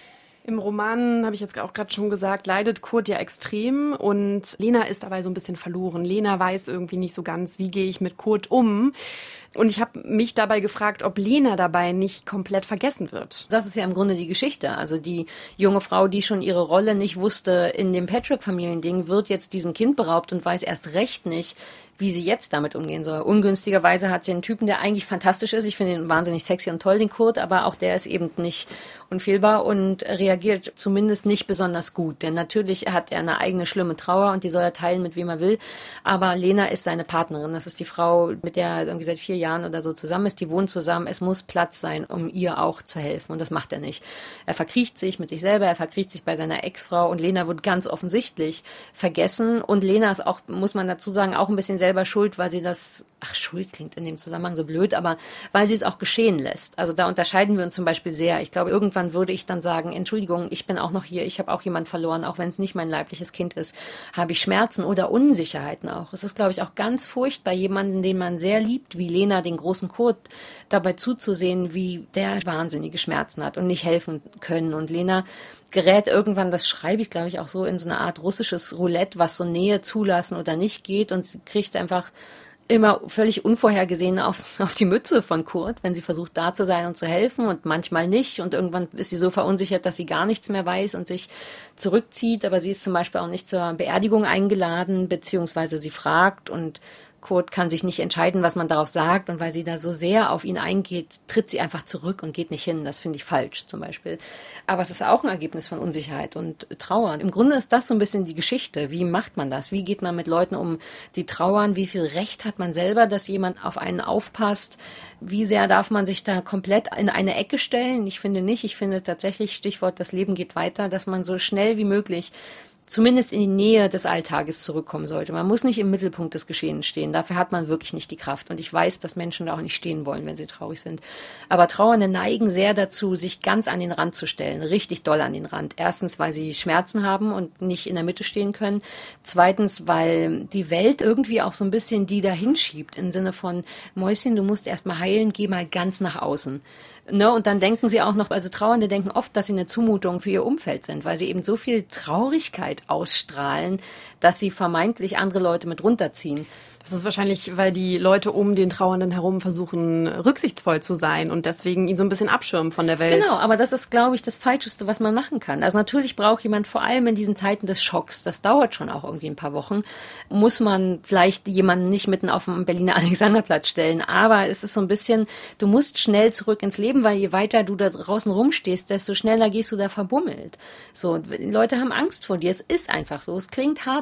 Im Roman, habe ich jetzt auch gerade schon gesagt, leidet Kurt ja extrem und Lena ist dabei so ein bisschen verloren. Lena weiß irgendwie nicht so ganz, wie gehe ich mit Kurt um. Und ich habe mich dabei gefragt, ob Lena dabei nicht komplett vergessen wird. Das ist ja im Grunde die Geschichte. Also die junge Frau, die schon ihre Rolle nicht wusste in dem Patrick-Familiending, wird jetzt diesem Kind beraubt und weiß erst recht nicht, wie sie jetzt damit umgehen soll. Ungünstigerweise hat sie einen Typen, der eigentlich fantastisch ist. Ich finde ihn wahnsinnig sexy und toll, den Kurt, aber auch der ist eben nicht unfehlbar und reagiert zumindest nicht besonders gut. Denn natürlich hat er eine eigene schlimme Trauer und die soll er teilen, mit wem er will. Aber Lena ist seine Partnerin. Das ist die Frau, mit der er irgendwie seit 4 Jahren oder so zusammen ist. Die wohnen zusammen. Es muss Platz sein, um ihr auch zu helfen. Und das macht er nicht. Er verkriecht sich mit sich selber, er verkriecht sich bei seiner Ex-Frau und Lena wird ganz offensichtlich vergessen. Und Lena ist auch, muss man dazu sagen, auch ein bisschen selber schuld, weil sie das, Schuld klingt in dem Zusammenhang so blöd, aber weil sie es auch geschehen lässt. Also da unterscheiden wir uns zum Beispiel sehr. Ich glaube, irgendwann würde ich dann sagen, Entschuldigung, ich bin auch noch hier, ich habe auch jemand verloren, auch wenn es nicht mein leibliches Kind ist, habe ich Schmerzen oder Unsicherheiten auch. Es ist, glaube ich, auch ganz furchtbar, jemanden, den man sehr liebt, wie Lena, den großen Kurt, dabei zuzusehen, wie der wahnsinnige Schmerzen hat und nicht helfen können. Und Lena gerät irgendwann, das schreibe ich, glaube ich, auch so, in so eine Art russisches Roulette, was so Nähe zulassen oder nicht geht und sie kriegt einfach immer völlig unvorhergesehen auf die Mütze von Kurt, wenn sie versucht, da zu sein und zu helfen und manchmal nicht. Und irgendwann ist sie so verunsichert, dass sie gar nichts mehr weiß und sich zurückzieht. Aber sie ist zum Beispiel auch nicht zur Beerdigung eingeladen, beziehungsweise sie fragt und Kurt kann sich nicht entscheiden, was man darauf sagt. Und weil sie da so sehr auf ihn eingeht, tritt sie einfach zurück und geht nicht hin. Das finde ich falsch zum Beispiel. Aber es ist auch ein Ergebnis von Unsicherheit und Trauer. Im Grunde ist das so ein bisschen die Geschichte. Wie macht man das? Wie geht man mit Leuten um, die trauern? Wie viel Recht hat man selber, dass jemand auf einen aufpasst? Wie sehr darf man sich da komplett in eine Ecke stellen? Ich finde nicht. Ich finde tatsächlich, Stichwort, das Leben geht weiter, dass man so schnell wie möglich zumindest in die Nähe des Alltages zurückkommen sollte. Man muss nicht im Mittelpunkt des Geschehens stehen. Dafür hat man wirklich nicht die Kraft. Und ich weiß, dass Menschen da auch nicht stehen wollen, wenn sie traurig sind. Aber Trauernde neigen sehr dazu, sich ganz an den Rand zu stellen. Richtig doll an den Rand. Erstens, weil sie Schmerzen haben und nicht in der Mitte stehen können. Zweitens, weil die Welt irgendwie auch so ein bisschen die da hinschiebt. Im Sinne von, Mäuschen, du musst erst mal heilen, geh mal ganz nach außen. Ne, und dann denken sie auch noch, also Trauernde denken oft, dass sie eine Zumutung für ihr Umfeld sind, weil sie eben so viel Traurigkeit ausstrahlen, dass sie vermeintlich andere Leute mit runterziehen. Das ist wahrscheinlich, weil die Leute um den Trauernden herum versuchen, rücksichtsvoll zu sein und deswegen ihn so ein bisschen abschirmen von der Welt. Genau, aber das ist, glaube ich, das Falscheste, was man machen kann. Also natürlich braucht jemand, vor allem in diesen Zeiten des Schocks, das dauert schon auch irgendwie ein paar Wochen, muss man vielleicht jemanden nicht mitten auf dem Berliner Alexanderplatz stellen, aber es ist so ein bisschen, du musst schnell zurück ins Leben, weil je weiter du da draußen rumstehst, desto schneller gehst du da verbummelt. So, die Leute haben Angst vor dir, es ist einfach so, es klingt hart,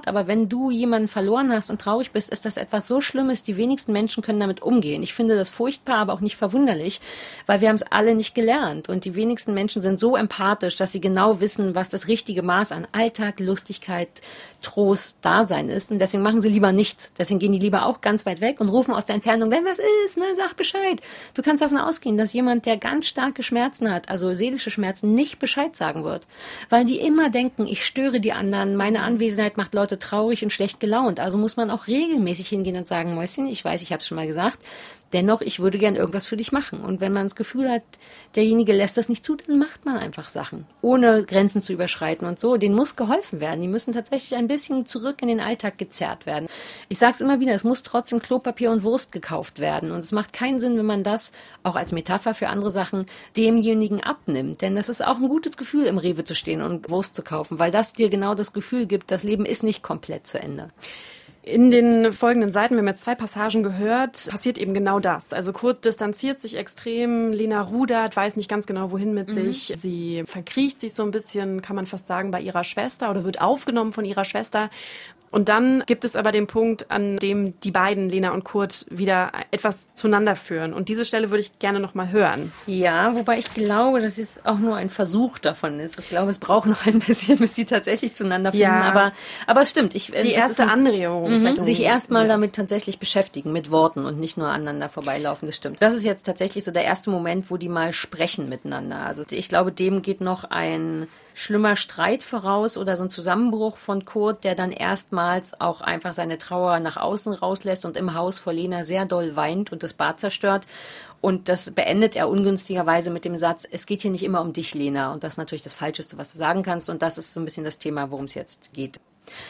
Wort, aber wenn du jemanden verloren hast und traurig bist, ist das etwas so Schlimmes. Die wenigsten Menschen können damit umgehen. Ich finde das furchtbar, aber auch nicht verwunderlich, weil wir haben es alle nicht gelernt. Und die wenigsten Menschen sind so empathisch, dass sie genau wissen, was das richtige Maß an Alltag, Lustigkeit, Trost, Dasein ist. Und deswegen machen sie lieber nichts. Deswegen gehen die lieber auch ganz weit weg und rufen aus der Entfernung, wenn was ist, ne, sag Bescheid. Du kannst davon ausgehen, dass jemand, der ganz starke Schmerzen hat, also seelische Schmerzen, nicht Bescheid sagen wird. Weil die immer denken, ich störe die anderen, meine Anwesenheit macht Leute traurig und schlecht gelaunt. Also muss man auch regelmäßig hingehen und sagen, Mäuschen, ich weiß, ich habe es schon mal gesagt, dennoch, ich würde gern irgendwas für dich machen. Und wenn man das Gefühl hat, derjenige lässt das nicht zu, dann macht man einfach Sachen, ohne Grenzen zu überschreiten und so. Denen muss geholfen werden. Die müssen tatsächlich ein bisschen zurück in den Alltag gezerrt werden. Ich sage es immer wieder, es muss trotzdem Klopapier und Wurst gekauft werden. Und es macht keinen Sinn, wenn man das, auch als Metapher für andere Sachen, demjenigen abnimmt. Denn das ist auch ein gutes Gefühl, im Rewe zu stehen und Wurst zu kaufen, weil das dir genau das Gefühl gibt, das Leben ist nicht komplett zu Ende. In den folgenden Seiten, wir haben jetzt 2 Passagen gehört, passiert eben genau das. Also Kurt distanziert sich extrem, Lena rudert, weiß nicht ganz genau, wohin mit sich. Sie verkriecht sich so ein bisschen, kann man fast sagen, bei ihrer Schwester oder wird aufgenommen von ihrer Schwester. Und dann gibt es aber den Punkt, an dem die beiden, Lena und Kurt, wieder etwas zueinander führen. Und diese Stelle würde ich gerne noch mal hören. Ja, wobei ich glaube, dass es auch nur ein Versuch davon ist. Ich glaube, es braucht noch ein bisschen, bis sie tatsächlich zueinander finden. Ja. Aber es stimmt. Die erste Anregung. Sich erstmal damit tatsächlich beschäftigen, mit Worten und nicht nur aneinander vorbeilaufen. Das stimmt. Das ist jetzt tatsächlich so der erste Moment, wo die mal sprechen miteinander. Also ich glaube, dem geht noch ein schlimmer Streit voraus oder so ein Zusammenbruch von Kurt, der dann erstmals auch einfach seine Trauer nach außen rauslässt und im Haus vor Lena sehr doll weint und das Bad zerstört. Und das beendet er ungünstigerweise mit dem Satz, es geht hier nicht immer um dich, Lena. Und das ist natürlich das Falscheste, was du sagen kannst. Und das ist so ein bisschen das Thema, worum es jetzt geht.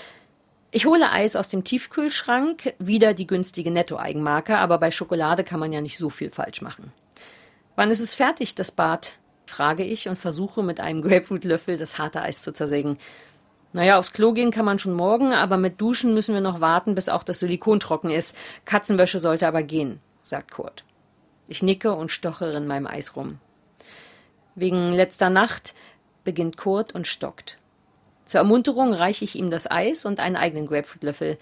Ich hole Eis aus dem Tiefkühlschrank, wieder die günstige Netto-Eigenmarke, aber bei Schokolade kann man ja nicht so viel falsch machen. Wann ist es fertig, das Bad? Frage ich und versuche mit einem Grapefruitlöffel das harte Eis zu zersägen. Naja, aufs Klo gehen kann man schon morgen, aber mit Duschen müssen wir noch warten, bis auch das Silikon trocken ist. Katzenwäsche sollte aber gehen, sagt Kurt. Ich nicke und stochere in meinem Eis rum. Wegen letzter Nacht beginnt Kurt und stockt. Zur Ermunterung reiche ich ihm das Eis und einen eigenen Grapefruitlöffel.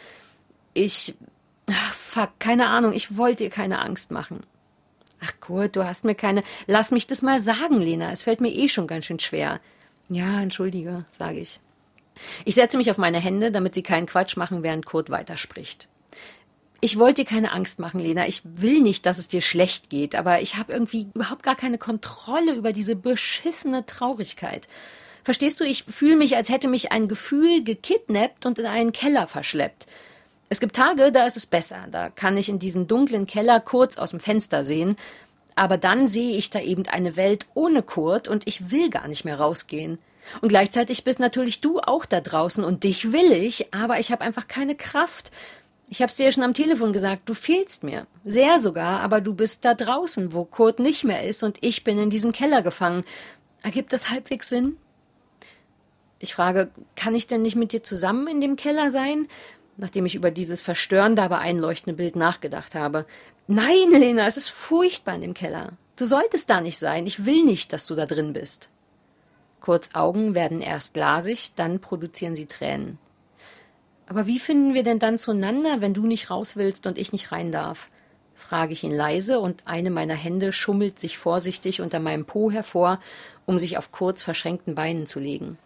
Keine Ahnung, ich wollte dir keine Angst machen. Ach Kurt, du hast mir keine... Lass mich das mal sagen, Lena, es fällt mir eh schon ganz schön schwer. Ja, entschuldige, sage ich. Ich setze mich auf meine Hände, damit sie keinen Quatsch machen, während Kurt weiterspricht. Ich wollte dir keine Angst machen, Lena. Ich will nicht, dass es dir schlecht geht, aber ich habe irgendwie überhaupt gar keine Kontrolle über diese beschissene Traurigkeit. Verstehst du, ich fühle mich, als hätte mich ein Gefühl gekidnappt und in einen Keller verschleppt. Es gibt Tage, da ist es besser. Da kann ich in diesen dunklen Keller kurz aus dem Fenster sehen. Aber dann sehe ich da eben eine Welt ohne Kurt und ich will gar nicht mehr rausgehen. Und gleichzeitig bist natürlich du auch da draußen und dich will ich, aber ich habe einfach keine Kraft. Ich habe es dir ja schon am Telefon gesagt, du fehlst mir. Sehr sogar, aber du bist da draußen, wo Kurt nicht mehr ist und ich bin in diesem Keller gefangen. Ergibt das halbwegs Sinn? Ich frage, kann ich denn nicht mit dir zusammen in dem Keller sein? Nachdem ich über dieses verstörende, aber einleuchtende Bild nachgedacht habe. Nein, Lena, es ist furchtbar in dem Keller. Du solltest da nicht sein. Ich will nicht, dass du da drin bist. Kurts Augen werden erst glasig, dann produzieren sie Tränen. Aber wie finden wir denn dann zueinander, wenn du nicht raus willst und ich nicht rein darf? Frage ich ihn leise und eine meiner Hände schummelt sich vorsichtig unter meinem Po hervor, um sich auf Kurts verschränkten Beinen zu legen.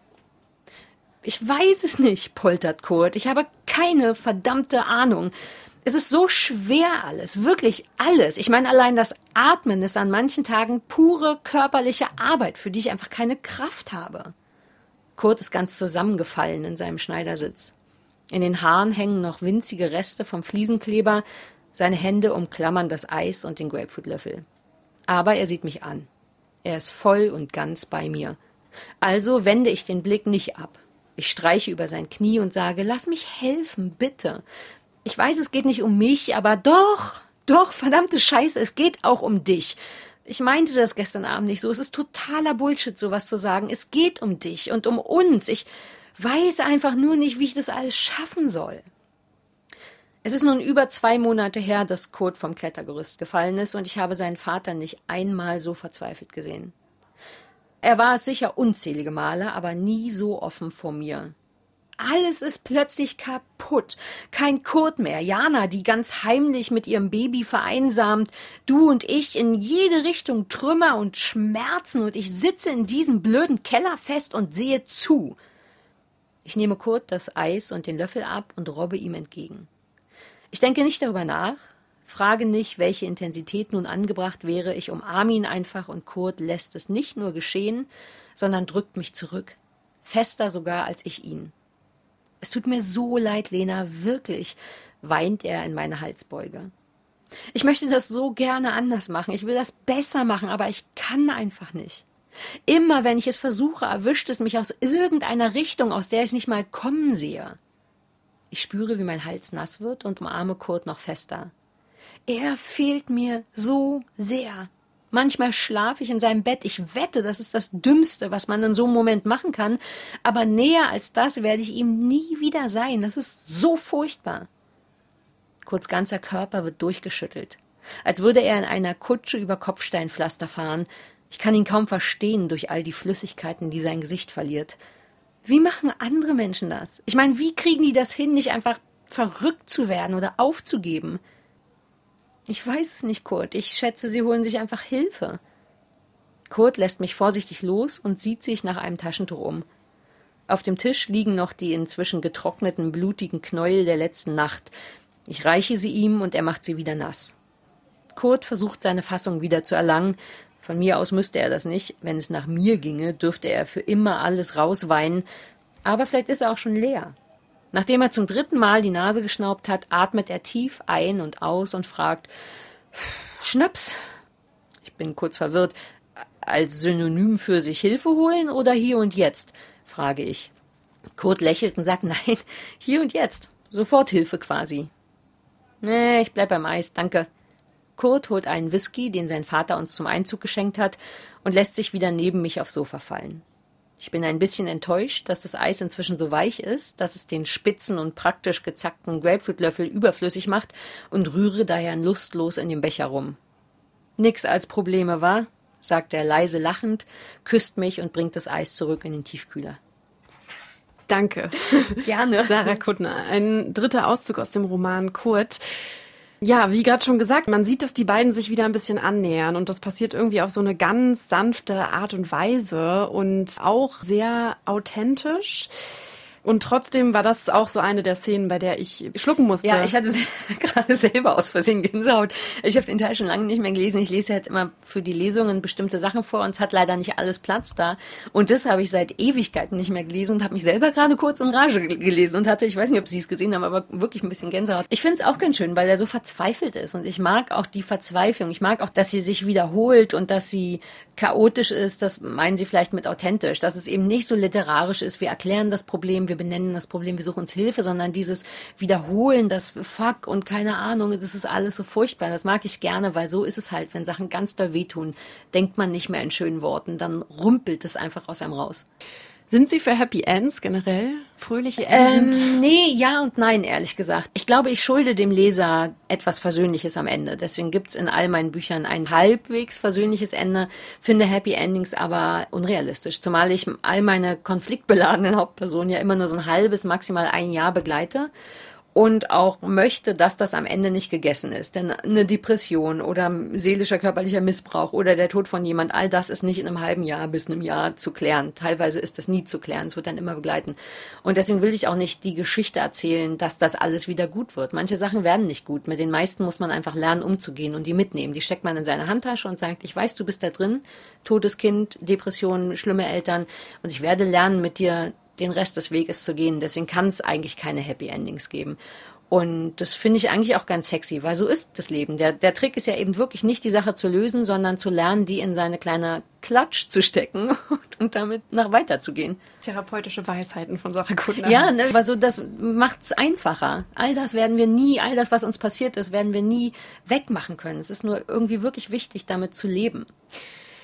Ich weiß es nicht, poltert Kurt. Ich habe keine verdammte Ahnung. Es ist so schwer alles, wirklich alles. Ich meine, allein das Atmen ist an manchen Tagen pure körperliche Arbeit, für die ich einfach keine Kraft habe. Kurt ist ganz zusammengefallen in seinem Schneidersitz. In den Haaren hängen noch winzige Reste vom Fliesenkleber. Seine Hände umklammern das Eis und den Grapefruitlöffel. Aber er sieht mich an. Er ist voll und ganz bei mir. Also wende ich den Blick nicht ab. Ich streiche über sein Knie und sage, lass mich helfen, bitte. Ich weiß, es geht nicht um mich, aber doch, verdammte Scheiße, es geht auch um dich. Ich meinte das gestern Abend nicht so. Es ist totaler Bullshit, sowas zu sagen. Es geht um dich und um uns. Ich weiß einfach nur nicht, wie ich das alles schaffen soll. Es ist nun über 2 Monate her, dass Kurt vom Klettergerüst gefallen ist und ich habe seinen Vater nicht einmal so verzweifelt gesehen. Er war es sicher unzählige Male, aber nie so offen vor mir. Alles ist plötzlich kaputt. Kein Kurt mehr. Jana, die ganz heimlich mit ihrem Baby vereinsamt. Du und ich in jede Richtung Trümmer und Schmerzen. Und ich sitze in diesem blöden Keller fest und sehe zu. Ich nehme Kurt das Eis und den Löffel ab und robbe ihm entgegen. Ich denke nicht darüber nach, frage nicht, welche Intensität nun angebracht wäre. Ich umarme ihn einfach und Kurt lässt es nicht nur geschehen, sondern drückt mich zurück. Fester sogar als ich ihn. Es tut mir so leid, Lena, wirklich, weint er in meine Halsbeuge. Ich möchte das so gerne anders machen. Ich will das besser machen, aber ich kann einfach nicht. Immer wenn ich es versuche, erwischt es mich aus irgendeiner Richtung, aus der ich es nicht mal kommen sehe. Ich spüre, wie mein Hals nass wird und umarme Kurt noch fester. Er fehlt mir so sehr. Manchmal schlafe ich in seinem Bett. Ich wette, das ist das Dümmste, was man in so einem Moment machen kann. Aber näher als das werde ich ihm nie wieder sein. Das ist so furchtbar. Kurts ganzer Körper wird durchgeschüttelt, als würde er in einer Kutsche über Kopfsteinpflaster fahren. Ich kann ihn kaum verstehen durch all die Flüssigkeiten, die sein Gesicht verliert. Wie machen andere Menschen das? Ich meine, wie kriegen die das hin, nicht einfach verrückt zu werden oder aufzugeben? Ich weiß es nicht, Kurt. Ich schätze, sie holen sich einfach Hilfe. Kurt lässt mich vorsichtig los und sieht sich nach einem Taschentuch um. Auf dem Tisch liegen noch die inzwischen getrockneten, blutigen Knäuel der letzten Nacht. Ich reiche sie ihm und er macht sie wieder nass. Kurt versucht, seine Fassung wieder zu erlangen. Von mir aus müsste er das nicht. Wenn es nach mir ginge, dürfte er für immer alles rausweinen. Aber vielleicht ist er auch schon leer. Nachdem er zum 3. Mal die Nase geschnaubt hat, atmet er tief ein und aus und fragt: Schnaps? Ich bin kurz verwirrt. Als Synonym für sich Hilfe holen oder hier und jetzt? Frage ich. Kurt lächelt und sagt: Nein, hier und jetzt. Sofort Hilfe quasi. Nee, ich bleib beim Eis, danke. Kurt holt einen Whisky, den sein Vater uns zum Einzug geschenkt hat, und lässt sich wieder neben mich aufs Sofa fallen. Ich bin ein bisschen enttäuscht, dass das Eis inzwischen so weich ist, dass es den spitzen und praktisch gezackten Grapefruitlöffel überflüssig macht, und rühre daher lustlos in dem Becher rum. Nix als Probleme, wa? Sagt er leise lachend, küsst mich und bringt das Eis zurück in den Tiefkühler. Danke. Gerne. Sarah Kuttner. Ein dritter Auszug aus dem Roman Kurt. Ja, wie gerade schon gesagt, man sieht, dass die beiden sich wieder ein bisschen annähern und das passiert irgendwie auf so eine ganz sanfte Art und Weise und auch sehr authentisch. Und trotzdem war das auch so eine der Szenen, bei der ich schlucken musste. Ja, ich hatte gerade selber aus Versehen Gänsehaut. Ich habe den Teil schon lange nicht mehr gelesen. Ich lese halt immer für die Lesungen bestimmte Sachen vor und es hat leider nicht alles Platz da. Und das habe ich seit Ewigkeiten nicht mehr gelesen und habe mich selber gerade kurz in Rage gelesen und hatte, ich weiß nicht, ob Sie es gesehen haben, aber wirklich ein bisschen Gänsehaut. Ich finde es auch ganz schön, weil er so verzweifelt ist und ich mag auch die Verzweiflung. Ich mag auch, dass sie sich wiederholt und dass sie chaotisch ist. Das meinen Sie vielleicht mit authentisch, dass es eben nicht so literarisch ist, wir erklären das Problem, wir benennen das Problem, wir suchen uns Hilfe, sondern dieses Wiederholen, das Fuck und keine Ahnung, das ist alles so furchtbar. Das mag ich gerne, weil so ist es halt, wenn Sachen ganz doll wehtun, denkt man nicht mehr in schönen Worten, dann rumpelt es einfach aus einem raus. Sind Sie für Happy Ends generell? Fröhliche Enden? Nee, ja und nein, ehrlich gesagt. Ich glaube, ich schulde dem Leser etwas Versöhnliches am Ende. Deswegen gibt's in all meinen Büchern ein halbwegs versöhnliches Ende, finde Happy Endings aber unrealistisch. Zumal ich all meine konfliktbeladenen Hauptpersonen ja immer nur so ein halbes, maximal ein Jahr begleite. Und auch möchte, dass das am Ende nicht gegessen ist. Denn eine Depression oder seelischer, körperlicher Missbrauch oder der Tod von jemand, all das ist nicht in einem halben Jahr bis einem Jahr zu klären. Teilweise ist das nie zu klären, es wird dann immer begleiten. Und deswegen will ich auch nicht die Geschichte erzählen, dass das alles wieder gut wird. Manche Sachen werden nicht gut. Mit den meisten muss man einfach lernen, umzugehen und die mitnehmen. Die steckt man in seine Handtasche und sagt, ich weiß, du bist da drin, totes Kind, Depressionen, schlimme Eltern und ich werde lernen, mit dir den Rest des Weges zu gehen. Deswegen kann es eigentlich keine Happy Endings geben. Und das finde ich eigentlich auch ganz sexy, weil so ist das Leben. Der Trick ist ja eben wirklich nicht die Sache zu lösen, sondern zu lernen, die in seine kleine Klatsch zu stecken und damit nach weiterzugehen. Therapeutische Weisheiten von Sarah Kuttner. Ja, ne, also das macht's einfacher. All das, was uns passiert ist, werden wir nie wegmachen können. Es ist nur irgendwie wirklich wichtig, damit zu leben.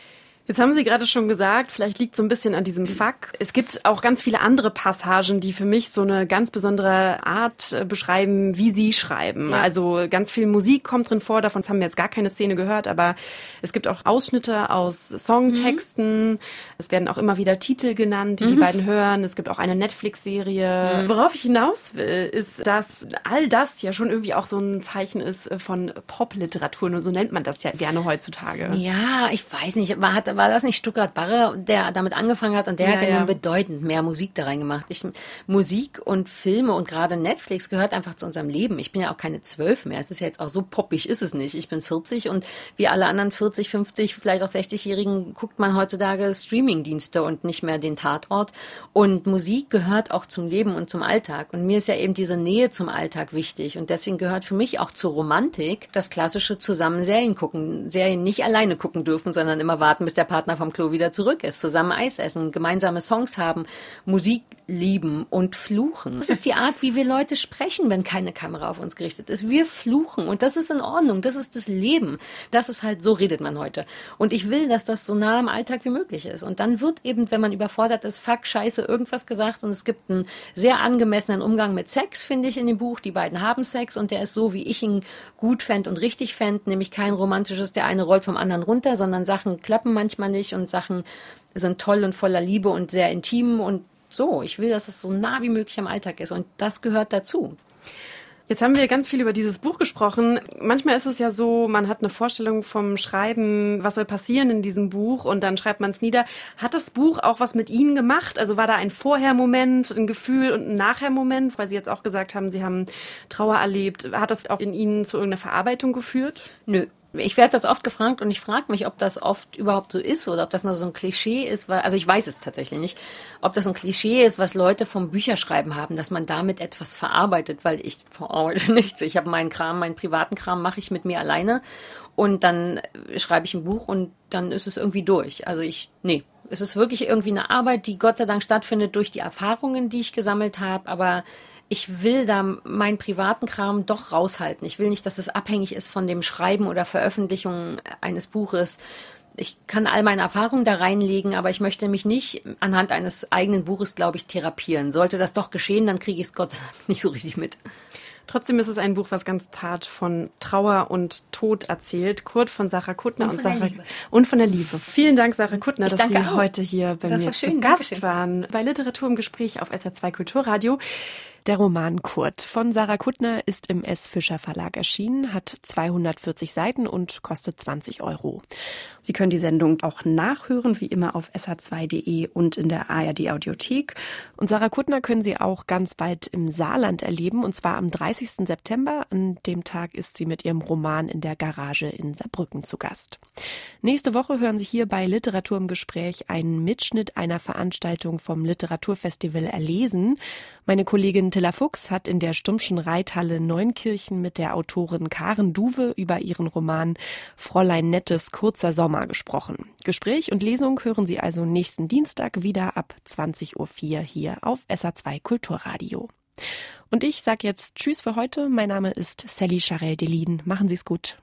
Jetzt haben Sie gerade schon gesagt, vielleicht liegt so ein bisschen an diesem Fakt. Es gibt auch ganz viele andere Passagen, die für mich so eine ganz besondere Art beschreiben, wie Sie schreiben. Ja. Also ganz viel Musik kommt drin vor, davon haben wir jetzt gar keine Szene gehört, aber es gibt auch Ausschnitte aus Songtexten. Es werden auch immer wieder Titel genannt, die beiden hören. Es gibt auch eine Netflix-Serie. Worauf ich hinaus will, ist, dass all das ja schon irgendwie auch so ein Zeichen ist von Popliteratur. Und so nennt man das ja gerne heutzutage. Ja, ich weiß nicht, war das nicht Stuttgart Barre, der damit angefangen hat und der hat ja nun bedeutend mehr Musik da reingemacht. Musik und Filme und gerade Netflix gehört einfach zu unserem Leben. Ich bin ja auch keine 12 mehr. Es ist ja jetzt auch so poppig, ist es nicht. Ich bin 40 und wie alle anderen 40, 50, vielleicht auch 60-Jährigen guckt man heutzutage Streamingdienste und nicht mehr den Tatort. Und Musik gehört auch zum Leben und zum Alltag. Und mir ist ja eben diese Nähe zum Alltag wichtig. Und deswegen gehört für mich auch zur Romantik das klassische zusammen Serien gucken. Serien nicht alleine gucken dürfen, sondern immer warten, bis der Partner vom Klo wieder zurück ist, zusammen Eis essen, gemeinsame Songs haben, Musik lieben und fluchen. Das ist die Art, wie wir Leute sprechen, wenn keine Kamera auf uns gerichtet ist. Wir fluchen und das ist in Ordnung, das ist das Leben. Das ist halt, so redet man heute. Und ich will, dass das so nah am Alltag wie möglich ist. Und dann wird eben, wenn man überfordert ist, fuck, scheiße, irgendwas gesagt und es gibt einen sehr angemessenen Umgang mit Sex, finde ich in dem Buch. Die beiden haben Sex und der ist so, wie ich ihn gut fände und richtig fände, nämlich kein romantisches, der eine rollt vom anderen runter, sondern Sachen klappen manchmal nicht und Sachen sind toll und voller Liebe und sehr intim und so. Ich will, dass es so nah wie möglich am Alltag ist und das gehört dazu. Jetzt haben wir ganz viel über dieses Buch gesprochen. Manchmal ist es ja so, man hat eine Vorstellung vom Schreiben, was soll passieren in diesem Buch und dann schreibt man es nieder. Hat das Buch auch was mit Ihnen gemacht? Also war da ein Vorher-Moment, ein Gefühl und ein Nachher-Moment? Weil Sie jetzt auch gesagt haben, Sie haben Trauer erlebt. Hat das auch in Ihnen zu irgendeiner Verarbeitung geführt? Nö. Ich werde das oft gefragt und ich frage mich, ob das oft überhaupt so ist oder ob das nur so ein Klischee ist, also ich weiß es tatsächlich nicht, ob das ein Klischee ist, was Leute vom Bücherschreiben haben, dass man damit etwas verarbeitet, weil ich verarbeite nichts. Ich habe meinen privaten Kram mache ich mit mir alleine und dann schreibe ich ein Buch und dann ist es irgendwie durch. Also es ist wirklich irgendwie eine Arbeit, die Gott sei Dank stattfindet durch die Erfahrungen, die ich gesammelt habe, aber ich will da meinen privaten Kram doch raushalten. Ich will nicht, dass es abhängig ist von dem Schreiben oder Veröffentlichung eines Buches. Ich kann all meine Erfahrungen da reinlegen, aber ich möchte mich nicht anhand eines eigenen Buches, glaube ich, therapieren. Sollte das doch geschehen, dann kriege ich es Gott sei Dank nicht so richtig mit. Trotzdem ist es ein Buch, was ganz zart von Trauer und Tod erzählt. Kurt von Sarah Kuttner und von der Liebe. Vielen Dank, Sarah Kuttner, dass Sie heute hier bei mir zu Gast waren. Bei Literatur im Gespräch auf SR2 Kulturradio. Der Roman Kurt von Sarah Kuttner ist im S. Fischer Verlag erschienen, hat 240 Seiten und kostet 20 €. Sie können die Sendung auch nachhören, wie immer auf sr2.de und in der ARD Audiothek. Und Sarah Kuttner können Sie auch ganz bald im Saarland erleben, und zwar am 30. September. An dem Tag ist sie mit ihrem Roman in der Garage in Saarbrücken zu Gast. Nächste Woche hören Sie hier bei Literatur im Gespräch einen Mitschnitt einer Veranstaltung vom Literaturfestival Erlesen. Meine Kollegin Tilla Fuchs hat in der Stumpschen Reithalle Neunkirchen mit der Autorin Karen Duwe über ihren Roman Fräulein Nettes kurzer Sommer gesprochen. Gespräch und Lesung hören Sie also nächsten Dienstag wieder ab 20:04 Uhr hier auf SR2 Kulturradio. Und ich sage jetzt Tschüss für heute. Mein Name ist Sally Charel Delin. Machen Sie es gut.